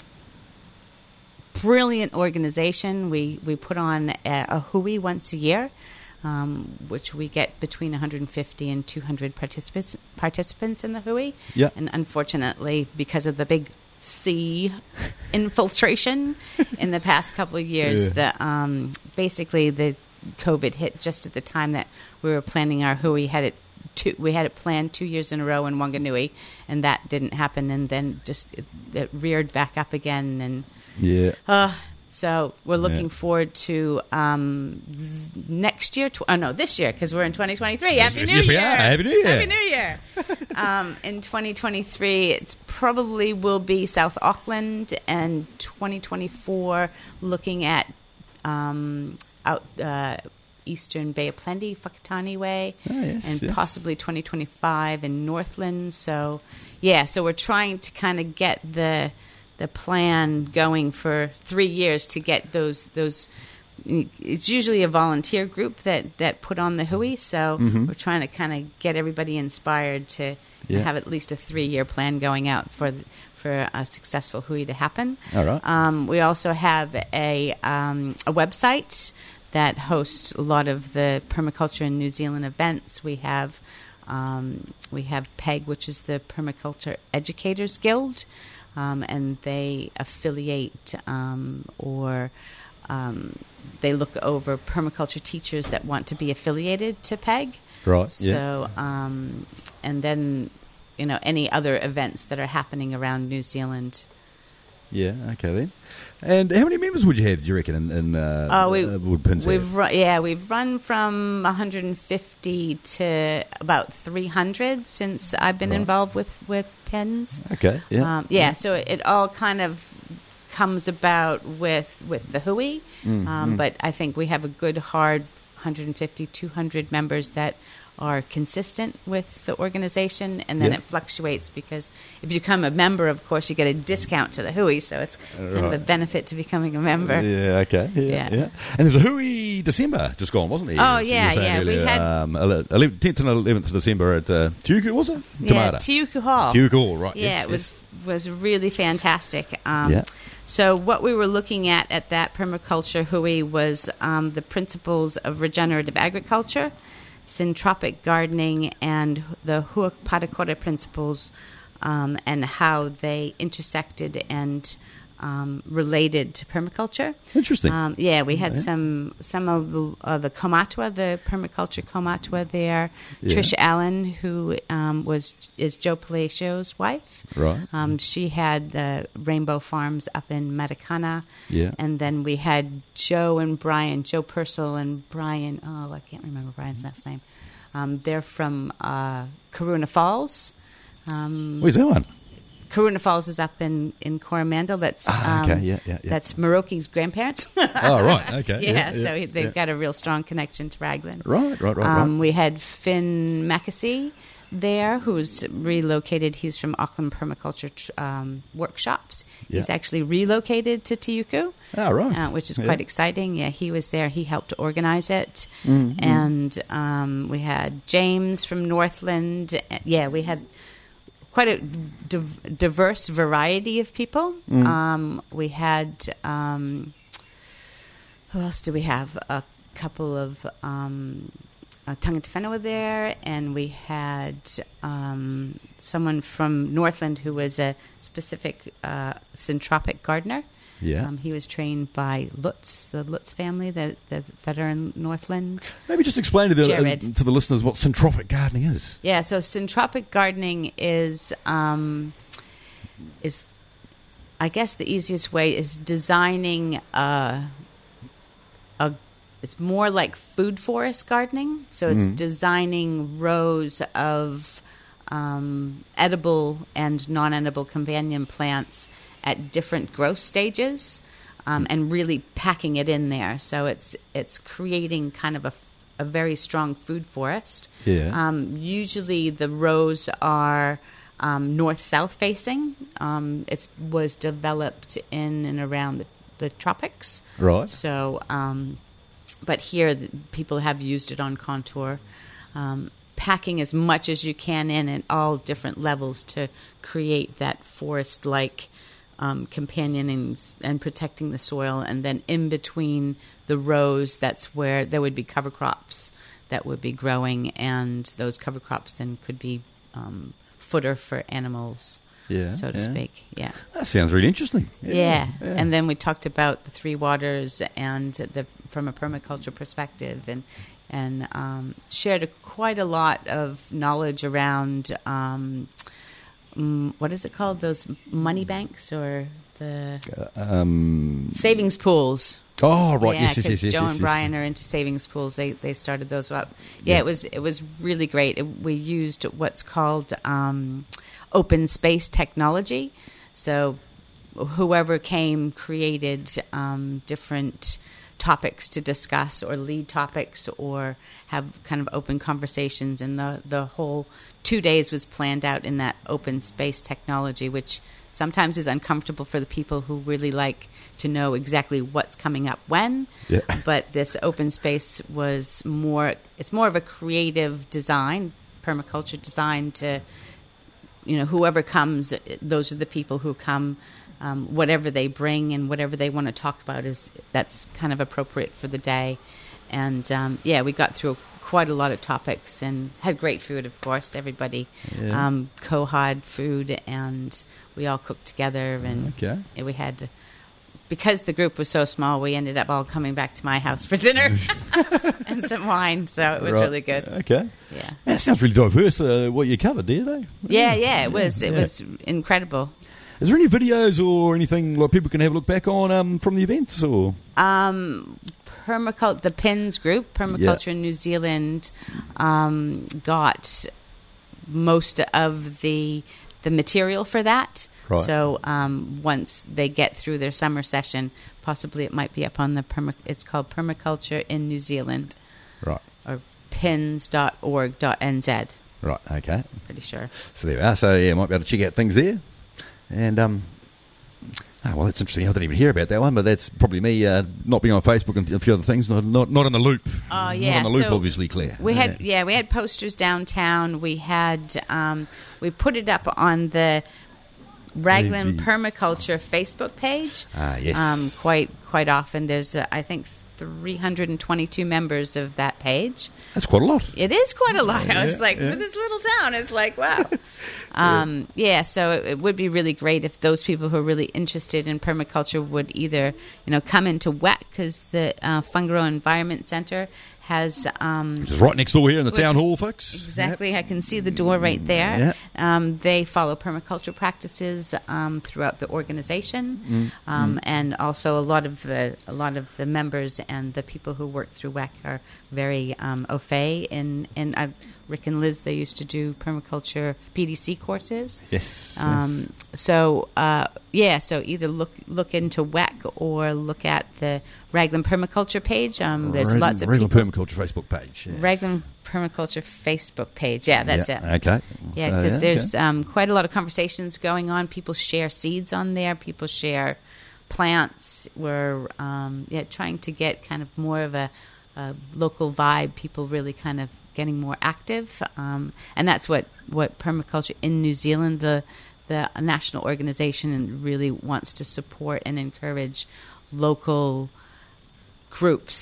brilliant organization. We we put on a, a hui once a year. Um, which we get between one hundred fifty and two hundred participants participants in the hui. Yeah. And unfortunately, because of the big sea infiltration in the past couple of years, Yeah. the um, basically the COVID hit just at the time that we were planning our hui. Had it two, we had it planned two years in a row in Wanganui, and that didn't happen. And then just it, it reared back up again, and Yeah. uh, so we're looking Yeah. forward to um, th- next year. Tw- oh no, this year because we're in twenty twenty-three. Happy Yes, New yes, we Year! are. Happy New Year! Happy New Year! um, in twenty twenty-three, it's probably will be South Auckland, and twenty twenty-four looking at um, out uh, Eastern Bay of Plenty, Whakatane Way, Ah, yes, and yes. possibly twenty twenty-five in Northland. So, yeah, so we're trying to kind of get the the plan going for three years to get those those. It's usually a volunteer group that, that put on the hui, so Mhm. we're trying to kind of get everybody inspired to Yeah. have at least a three year plan going out for th- for a successful hui to happen. All right. Um, we also have a um, a website that hosts a lot of the permaculture in New Zealand events. We have um, we have PEG, which is the Permaculture Educators Guild, um, and they affiliate um, or um, they look over permaculture teachers that want to be affiliated to PEG. Right. So, um, and then you know any other events that are happening around New Zealand. Yeah. Okay then. And how many members would you have? Do you reckon in, in uh, Oh, we, uh, would Pins we've have? run, yeah, we've run from one hundred fifty to about three hundred since I've been Right. involved with with pins. Okay. Yeah. Um, yeah, so it, it all kind of comes about with with the hui, Mm, um, mm. but I think we have a good hard one hundred fifty, two hundred members that are consistent with the organization, and then Yeah. it fluctuates because if you become a member, of course, you get a discount to the hui, so it's kind of a Right. benefit to becoming a member. Yeah, okay. Yeah, yeah. Yeah. And there was a Hui December just gone, wasn't there? Oh, You were yeah, saying yeah, we earlier, had- Um, eleventh, tenth and eleventh of December at uh, Tiuku, was it? Yeah, Tamata. Tiuku Hall. Tiuku Hall, right. Yeah, yes, it was yes. was really fantastic. Um, Yeah. So what we were looking at at that permaculture hui was um, the principles of regenerative agriculture, syntropic gardening, and the Huapatakora principles, um, and how they intersected and um, related to permaculture. Interesting. Um, yeah, we had Yeah. some some of the, uh, the Komatua, the permaculture Komatua there. Yeah. Trish Allen, who um, was is Joe Palacio's wife. Right. Um, she had the Rainbow Farms up in Matakana. Yeah. And then we had Joe and Brian, Joe Purcell and Brian, oh, I can't remember Brian's last name. Um, they're from uh, Karuna Falls. Um, Where's that one? Karuna Falls is up in, in Coromandel. That's Ah, um, okay, yeah, yeah, yeah. That's Muroki's grandparents. Oh, right, okay. yeah, so yeah, they've yeah. got a real strong connection to Raglan. Right, right, right, Um, right. we had Finn Mackesy there, who's relocated. He's from Auckland Permaculture tr- um, Workshops. He's Yeah. actually relocated to Tiuku, Oh, right. uh, which is Yeah. quite exciting. Yeah, he was there. He helped organize it. Mm, mm. And um, we had James from Northland. Uh, Yeah, we had quite a div- diverse variety of people. Mm. Um, we had, um, who else do we have? A couple of um, uh, Tangata Whenua there, and we had um, someone from Northland who was a specific uh, syntropic gardener. Yeah. Um, he was trained by Lutz, the Lutz family that that, that are in Northland. Maybe just explain to the uh, Jared. to the listeners what syntropic gardening is. Yeah, so syntropic gardening is um, is, I guess the easiest way is designing a, a it's more like food forest gardening. So it's Mm. designing rows of um, edible and non-edible companion plants at different growth stages, um, and really packing it in there. So it's it's creating kind of a, a very strong food forest. Yeah. Um, usually the rows are um, north-south facing. Um, it was developed in and around the, the tropics. Right. So, um, but here the, people have used it on contour. Um, packing as much as you can in at all different levels to create that forest-like um, companioning and protecting the soil. And then in between the rows, that's where there would be cover crops that would be growing, and those cover crops then could be um, fodder for animals, Yeah, so to yeah. speak. Yeah. That sounds really interesting. Yeah. And then we talked about the three waters and the from a permaculture perspective, and and um, shared a, quite a lot of knowledge around um, mm, what is it called? Those money banks or the Um, savings pools. oh, right. Yeah, yes, yes, because yes, yes. Joe yes, and yes. Brian are into savings pools. They they started those up. Yeah, Yeah. it was it was really great. It, we used what's called um, open space technology. So whoever came created um, different topics to discuss, or lead topics, or have kind of open conversations. And the the whole two days was planned out in that open space technology, which sometimes is uncomfortable for the people who really like to know exactly what's coming up when. Yeah. But this open space was more, it's more of a creative design, permaculture design to, you know, whoever comes, those are the people who come, um, whatever they bring and whatever they want to talk about is, that's kind of appropriate for the day. And um, yeah, we got through quite a lot of topics and had great food, of course. Everybody Yeah. um, co-had food, and we all cooked together, and Okay. and we had, because the group was so small, we ended up all coming back to my house for dinner and some wine, so it was Right. really good. Okay. Yeah. Man, it sounds really diverse, uh, what you covered there, though. Yeah, yeah, it was it yeah. was incredible. Is there any videos or anything like people can have a look back on um, from the events? Or Um, permacult the P I N S group, Permaculture in New Zealand, um, got most of the the material for that. Right. So um, once they get through their summer session, possibly it might be up on the perma. It's called Permaculture in New Zealand, Right. or pins dot org dot n z. Right, okay. Pretty sure. So there we are. So, yeah, might be able to check out things there. And, um, oh, well, that's interesting. I didn't even hear about that one, but that's probably me uh, not being on Facebook and a few other things, not not, not in the loop. Oh, Not yeah, in the loop, so obviously, Claire. We had yeah, we had posters downtown. We had um, we put it up on the Raglan The- Permaculture Facebook page. Ah, yes. Um, quite quite often. There's uh, I think three hundred twenty-two members of that page. That's quite a lot. It is quite a lot. I was Yeah, like, yeah. for this little town, it's like, wow. um, yeah, so it, it would be really great if those people who are really interested in permaculture would either, you know, come into W E C, because the uh, Fungaro Environment Center has... Um, Which is right next door here in the Which- town hall, folks. Exactly. I can see the door right there. Yeah. Um, they follow permaculture practices um, throughout the organization, Mm, um, and also a lot of the a lot of the members and the people who work through W E C are very um, au fait. In in uh, Rick and Liz, they used to do permaculture P D C courses. Yes. Um, so uh, yeah, so either look look into W E C or look at the Raglan Permaculture page. Um, there's Reg- lots of Regular people. Permaculture Facebook page. Yes. Raglan Permaculture Facebook page. Yeah, that's Yeah, it. Okay. Yeah, So, because there's okay. um, quite a lot of conversations going on. People share seeds on there. People share plants. We're um, yeah trying to get kind of more of a, a local vibe. People really kind of getting more active, um, and that's what, what Permaculture in New Zealand, the the national organization, really wants to support and encourage local groups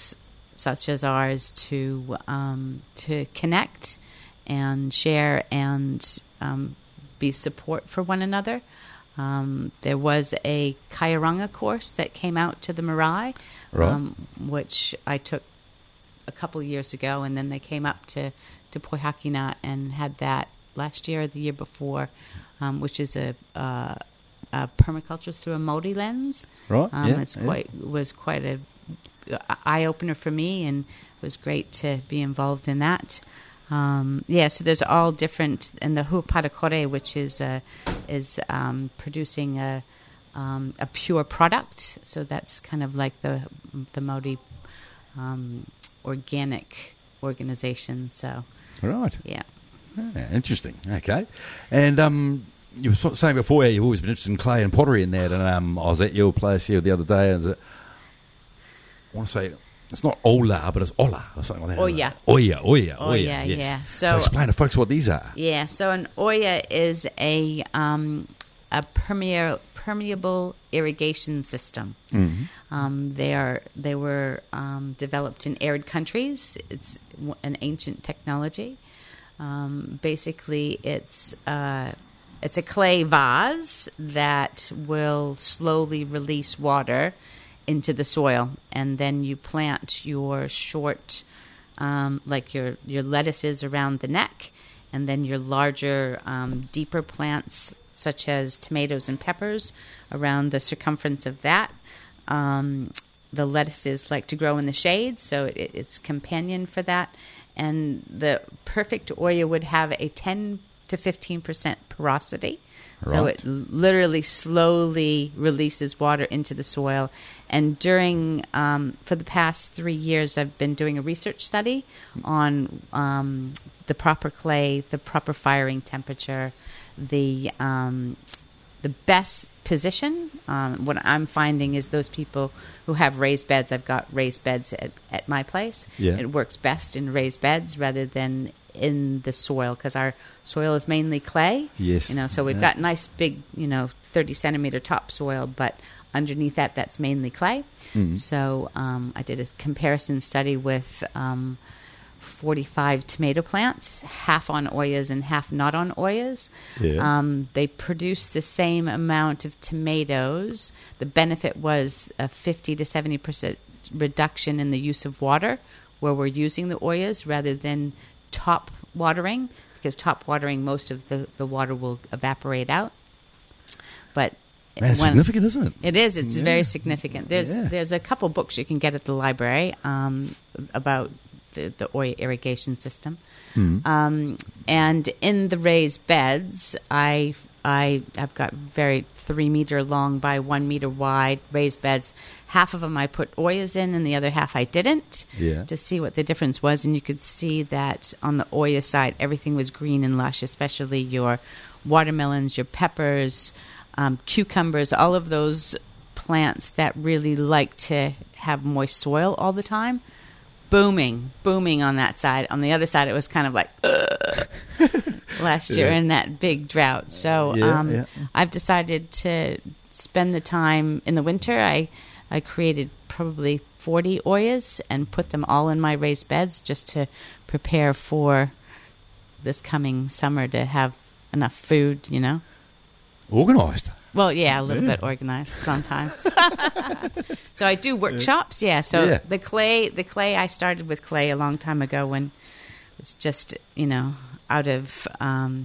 such as ours to um, to connect and share and um, be support for one another. Um, there was a Kairanga course that came out to the marae, Right. um, which I took a couple of years ago, and then they came up to, to Poihakina and had that last year or the year before, um, which is a, uh, a permaculture through a Māori lens. Right, Um, yeah, it's yeah. quite was quite a eye opener for me, and it was great to be involved in that. Um, yeah, so there's all different, and the Huparakore, which is uh, is um, producing a um, a pure product. So that's kind of like the the Māori um, organic organization. So Right. yeah. Yeah, interesting. Okay. And um, you were sort of saying before you've always been interested in clay and pottery and that. And um, I was at your place here the other day, and I want to say it's not Ola, but it's Ola or something like that. Oya. Oya, Oya, Oya. Oya, yes. yeah. So, So- explain to folks what these are. Yeah, so an Oya is a um, a permea- permeable irrigation system. Um, they are they were um, developed in arid countries. It's w- an ancient technology. Um, basically, it's uh, it's a clay vase that will slowly release water into the soil, and then you plant your short, um, like your your lettuces around the neck, and then your larger, um, deeper plants such as tomatoes and peppers around the circumference of that. Um, the lettuces like to grow in the shade, so it, it's companion for that. And the perfect Oya would have a ten to fifteen percent porosity. So Right. it literally slowly releases water into the soil. And during, um, for the past three years, I've been doing a research study on um, the proper clay, the proper firing temperature, the um, the best position. Um, what I'm finding is those people who have raised beds. I've got raised beds at, at my place. Yeah. It works best in raised beds rather than in the soil, because our soil is mainly clay. Yes. You know, so we've Yeah. got nice big, you know, thirty centimeter topsoil, but underneath that, that's mainly clay. Mm-hmm. So um, I did a comparison study with um, forty-five tomato plants, half on Oyas and half not on Oyas. Yeah. Um, they produced the same amount of tomatoes. The benefit was a fifty to seventy percent reduction in the use of water where we're using the Oyas rather than top watering, because top watering, most of the, the water will evaporate out. But That's when- significant, isn't it? it is. It's Yeah. very significant. There's Yeah. there's a couple books you can get at the library um, about the, the Oya irrigation system. Mm. Um, and in the raised beds, I I have got very three meter long by one meter wide raised beds. Half of them I put Oyas in, and the other half I didn't. Yeah. To see what the difference was, and you could see that on the Oya side, everything was green and lush, especially your watermelons, your peppers, um, cucumbers, all of those plants that really like to have moist soil all the time. Booming, booming on that side. On the other side, it was kind of like ugh, last year Yeah. in that big drought. So Yeah, um, yeah. I've decided to spend the time in the winter. I I created probably forty Oyas and put them all in my raised beds just to prepare for this coming summer to have enough food, you know. Organised. Well, yeah, a little Yeah. bit organized sometimes. So I do workshops, yeah. So Yeah. the clay, the clay, I started with clay a long time ago when it's just, you know, out of um,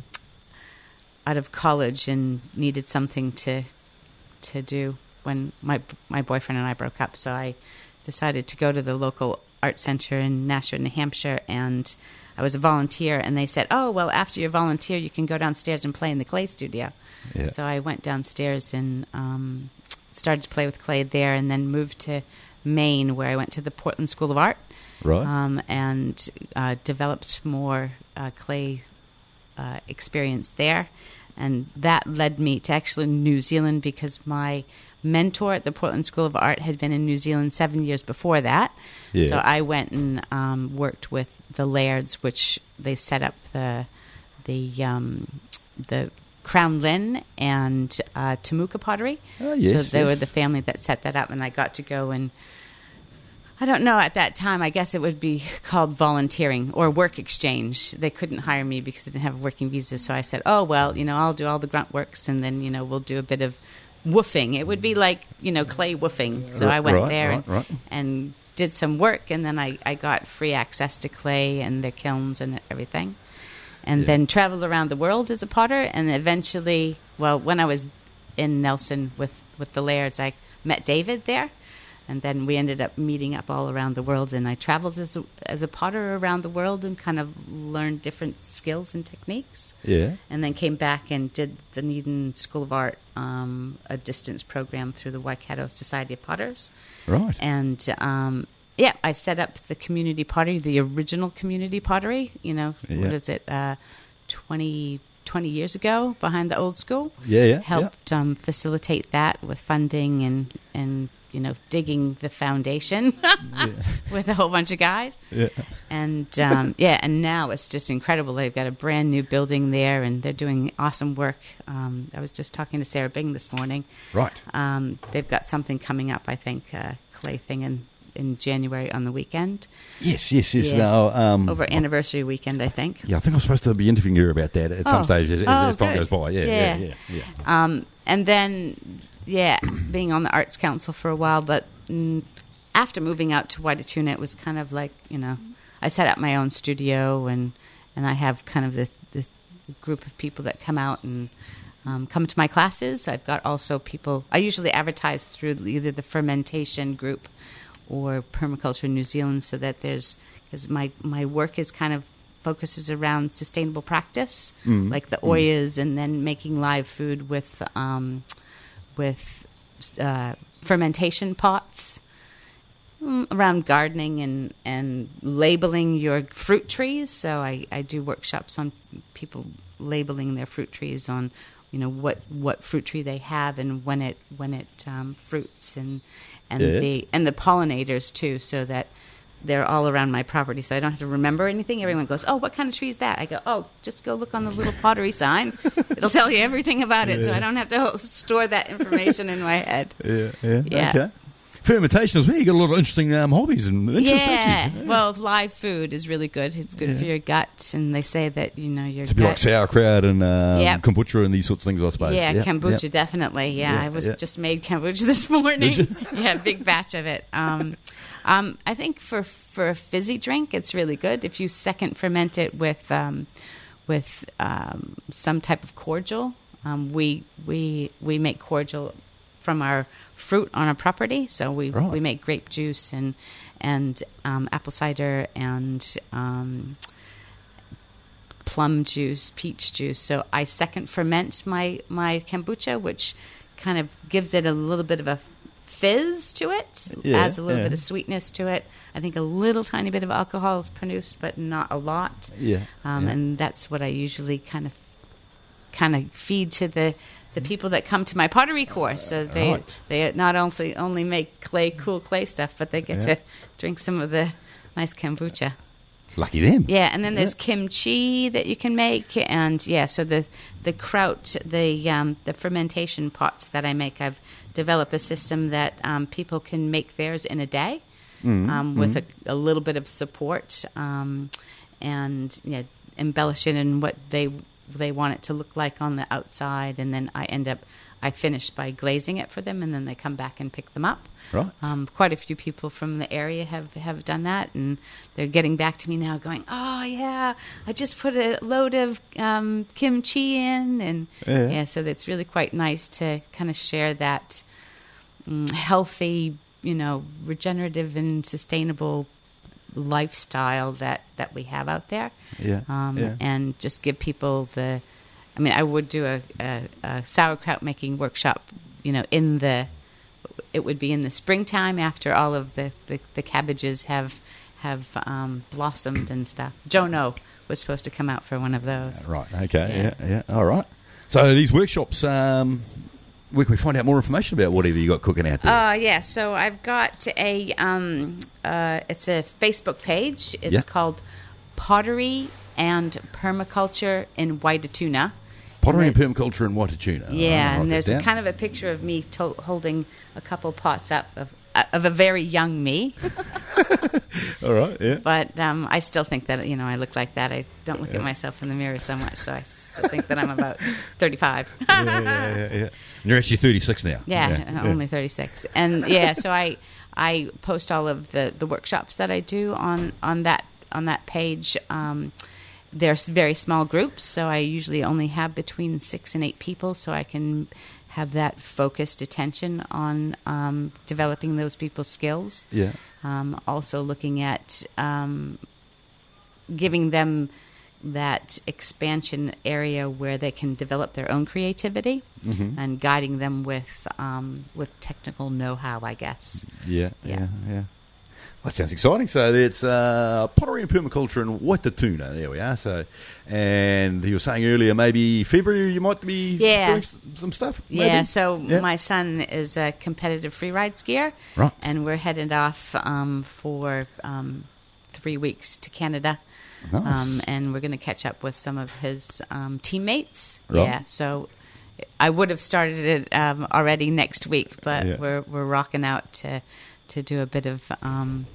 out of college and needed something to to do when my my boyfriend and I broke up. So I decided to go to the local art center in Nashua, New Hampshire, and I was a volunteer. And they said, "Oh, well, after you're a volunteer, you can go downstairs and play in the clay studio." Yeah. So I went downstairs and um, started to play with clay there, and then moved to Maine, where I went to the Portland School of Art, Right. um, and uh, developed more uh, clay uh, experience there. And that led me to actually New Zealand, because my mentor at the Portland School of Art had been in New Zealand seven years before that. Yeah. So I went and um, worked with the Lairds, which they set up the the um, the Crown Lynn and uh, Temuka pottery. Oh, yes, so they yes. were the family that set that up, and I got to go and I don't know. At that time, I guess it would be called volunteering or work exchange. They couldn't hire me because I didn't have a working visa. So I said, oh, well, you know, I'll do all the grunt works and then, you know, we'll do a bit of woofing. It would be like, you know, clay woofing. So I went Right, there right, and, right. and did some work. And then I, I got free access to clay and the kilns and everything. And Yeah. then traveled around the world as a potter. And eventually, well, when I was in Nelson with, with the Lairds, I met David there. And then we ended up meeting up all around the world, and I traveled as a, as a potter around the world and kind of learned different skills and techniques. Yeah. And then came back and did the Needham School of Art, um, a distance program through the Waikato Society of Potters. Right. And, um, yeah, I set up the community pottery, the original community pottery, you know, Yeah. what is it, uh, twenty, twenty years ago behind the old school. Yeah, yeah, Helped Um, facilitate that with funding and, and you know, digging the foundation with a whole bunch of guys. Yeah. And, um, yeah, and now it's just incredible. They've got a brand new building there, and they're doing awesome work. Um, I was just talking to Sarah Bing this morning. Right. Um, they've got something coming up, I think, uh, clay thing in, in January on the weekend. Yes, yes, yes. Yeah. No, um, Over anniversary weekend, I think. yeah, I think I'm supposed to be interviewing you about that at some Oh. stage as, as, Oh, as time good. goes by. Yeah, yeah, yeah. Yeah. yeah, Um, and then, yeah, being on the Arts Council for a while, but mm, after moving out to Waitatuna, it was kind of like, you know, I set up my own studio, and, and I have kind of this, this group of people that come out and um, come to my classes. I've got also people, I usually advertise through either the fermentation group or Permaculture New Zealand, so that there's, because my, my work is kind of focuses around sustainable practice, Mm. like the oyas, and then making live food with um, with uh, fermentation pots, mm, around gardening and, and labeling your fruit trees. So I, I do workshops on people labeling their fruit trees on, you know, what, what fruit tree they have and when it when it um, fruits, and and Yeah. the and the pollinators too, so that they're all around my property, so I don't have to remember anything. Everyone goes, oh, what kind of tree is that? I go, oh, just go look on the little pottery sign. It'll tell you everything about it, so I don't have to store that information in my head. yeah, yeah. Yeah. Okay. Fermentation as well. You got a lot of interesting um, hobbies and interests, Yeah. don't you? Well, live food is really good. It's good Yeah. for your gut, and they say that, you know, your It's a bit like gut... sauerkraut and um, Yep. kombucha and these sorts of things, I suppose. Yeah, Yep, kombucha, yep. definitely. Yeah, Yeah, I was yeah. just made kombucha this morning. Did you? Yeah, big batch of it. Um, um, I think for for a fizzy drink, it's really good if you second ferment it with um, with um, some type of cordial. Um, we we we make cordial from our fruit on our property, so we Right. we make grape juice and and um, apple cider and um, plum juice, peach juice. So I second ferment my, my kombucha, which kind of gives it a little bit of a fizz to it, Yeah, adds a little yeah. bit of sweetness to it. I think a little tiny bit of alcohol is produced, but not a lot. Yeah, Um, yeah. And that's what I usually kind of kind of feed to the, the people that come to my pottery course. So they Right. they not only only make clay, cool clay stuff, but they get Yeah. to drink some of the nice kombucha. Lucky them. Yeah, and then there's kimchi that you can make, and yeah, so the the kraut, the um, the fermentation pots that I make, I've developed a system that um, people can make theirs in a day, Mm, um, with a, a little bit of support, um, and you know, embellish it in what they they want it to look like on the outside, and then I end up I finish by glazing it for them, and then they come back and pick them up. Right. Um, quite a few people from the area have, have done that, and they're getting back to me now going, oh, yeah, I just put a load of um, kimchi in. And Yeah. yeah, so it's really quite nice to kind of share that mm, healthy, you know, regenerative and sustainable lifestyle that, that we have out there. Yeah, Um, yeah. And just give people the, I mean, I would do a, a, a sauerkraut making workshop, you know, in the, it would be in the springtime after all of the, the, the cabbages have have um, blossomed and stuff. Joe No was supposed to come out for one of those. Right. Okay. Yeah. Yeah. Yeah. All right. So these workshops, um, where can we find out more information about whatever you got cooking out there? Uh, yeah, so I've got a, um, uh, it's a Facebook page. It's Yeah. called Pottery and Permaculture in Waitatuna. Pottery and and permaculture in Waitatuna. Yeah, and there's a kind of a picture of me to- holding a couple pots up of, of a very young me. All right, yeah. But um, I still think that, you know, I look like that. I don't look Yeah. at myself in the mirror so much, so I still think that I'm about thirty-five. yeah, yeah, yeah, yeah. And you're actually thirty-six now. Yeah, only thirty-six. And yeah, so I I post all of the, the workshops that I do on, on that on that page. Um, they're s- very small groups, so I usually only have between six and eight people, so I can have that focused attention on um, developing those people's skills. Yeah. Um, also looking at um, giving them that expansion area where they can develop their own creativity, Mhm. and guiding them with um, with technical know-how, I guess. Yeah, Yeah. yeah, yeah. Well, that sounds exciting. So it's uh, pottery and permaculture in Waitatuna. There we are. So, and you were saying earlier, maybe February you might be Yeah. doing s- some stuff. Yeah, maybe? so Yeah. my son is a competitive freeride skier, Right. and we're headed off um, for um, three weeks to Canada. Nice. Um, and we're going to catch up with some of his um, teammates. Right. Yeah, so I would have started it um, already next week, but Yeah. we're we're rocking out to to do a bit of um,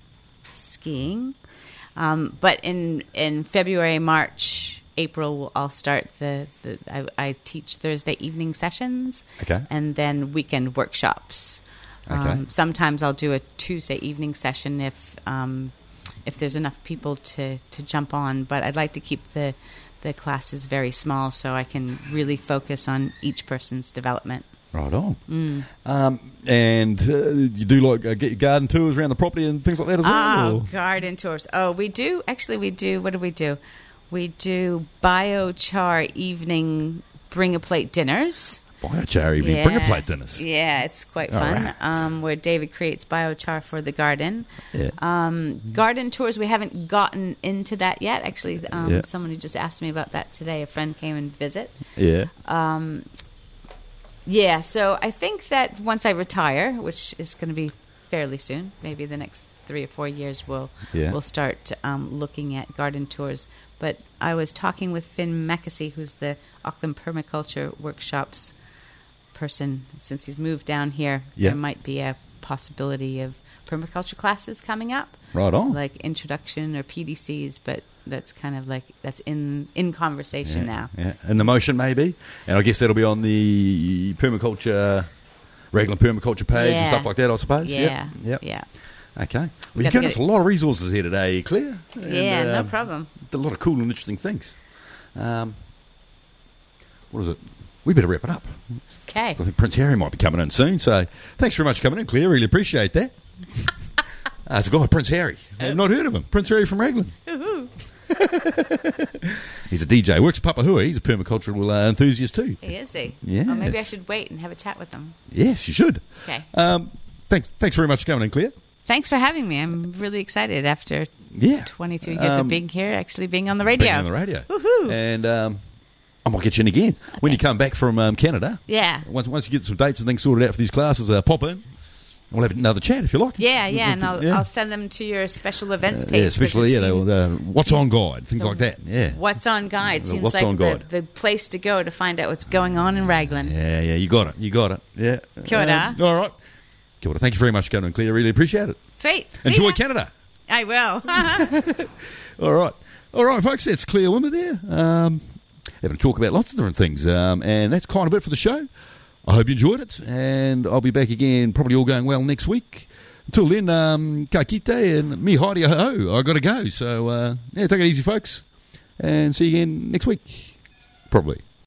skiing. Um, but in in February, March, April, I'll start the, the I, I teach Thursday evening sessions, Okay. and then weekend workshops. Okay. Um, sometimes I'll do a Tuesday evening session if um, if there's enough people to, to jump on. But I'd like to keep the the classes very small so I can really focus on each person's development. Right on. Mm. Um, and uh, you do like uh, get your garden tours around the property and things like that as well? Oh, or- garden tours. Oh, we do. Actually, we do. What do we do? We do biochar evening bring a plate dinners. Biochar evening, bring a plate dinners. Yeah, it's quite All fun. right. Um, where David creates biochar for the garden. Yeah. Um, garden tours, we haven't gotten into that yet. Actually, um, Yeah. someone who just asked me about that today. A friend came and visit. Yeah. Um, yeah, so I think that once I retire, which is going to be fairly soon, maybe the next three or four years, we'll Yeah. we'll start um, looking at garden tours. But I was talking with Finn Mackesy, who's the Auckland Permaculture Workshops person. Since he's moved down here, Yeah. there might be a possibility of permaculture classes coming up, Right on. like introduction or P D Cs. But that's kind of like that's in in conversation yeah, now. Yeah. And the motion maybe. And I guess that'll be on the permaculture, regular permaculture page and Yeah. stuff like that, I suppose. Yeah, Yep. Yep. yeah, Okay. Well, We you've gotta given get us it- a lot of resources here today, Claire. And, yeah. No um, problem. A lot of cool and interesting things. Um, what is it? We better wrap it up. Okay. I think Prince Harry might be coming in soon. So thanks very much for coming in, Claire. Really appreciate that. uh, it's a guy, Prince Harry. I've not heard of him. Prince Harry from Raglan. He's a D J. Works at Papahua. He's a permacultural uh, enthusiast too. He is he? Yes. Or maybe I should wait and have a chat with him. Yes, you should. Okay. Um, thanks. Thanks very much for coming in, Claire. Thanks for having me. I'm really excited after Yeah. twenty-two years Um, of being here, actually being on the radio. Being on the radio. Woohoo. And um, I might get you in again when you come back from um, Canada. Yeah. Once once you get some dates and things sorted out for these classes, uh, pop in. We'll have another chat if you like. Yeah, yeah, and I'll, Yeah. I'll send them to your special events Uh, page. yeah, 'cause especially it yeah, seems- they'll, uh, what's on guide, things the- like that. Yeah, What's on Guide The seems What's like on the, Guide. the place to go to find out what's going on in Raglan. yeah, yeah. You got it. You got it. Yeah. Kia ora. Um, all right. Kia ora. Thank you very much, Kevin and Claire. Really appreciate it. Sweet. See Enjoy ya. Canada. I will. All right. All right, folks. That's Claire Wimmer there. Um, having a talk about lots of different things, um, and that's kind of it for the show. I hope you enjoyed it, and I'll be back again, probably all going well next week. Until then, um, ka kite and me haere ho. I got to go. So, uh, yeah, take it easy, folks, and see you again next week, probably.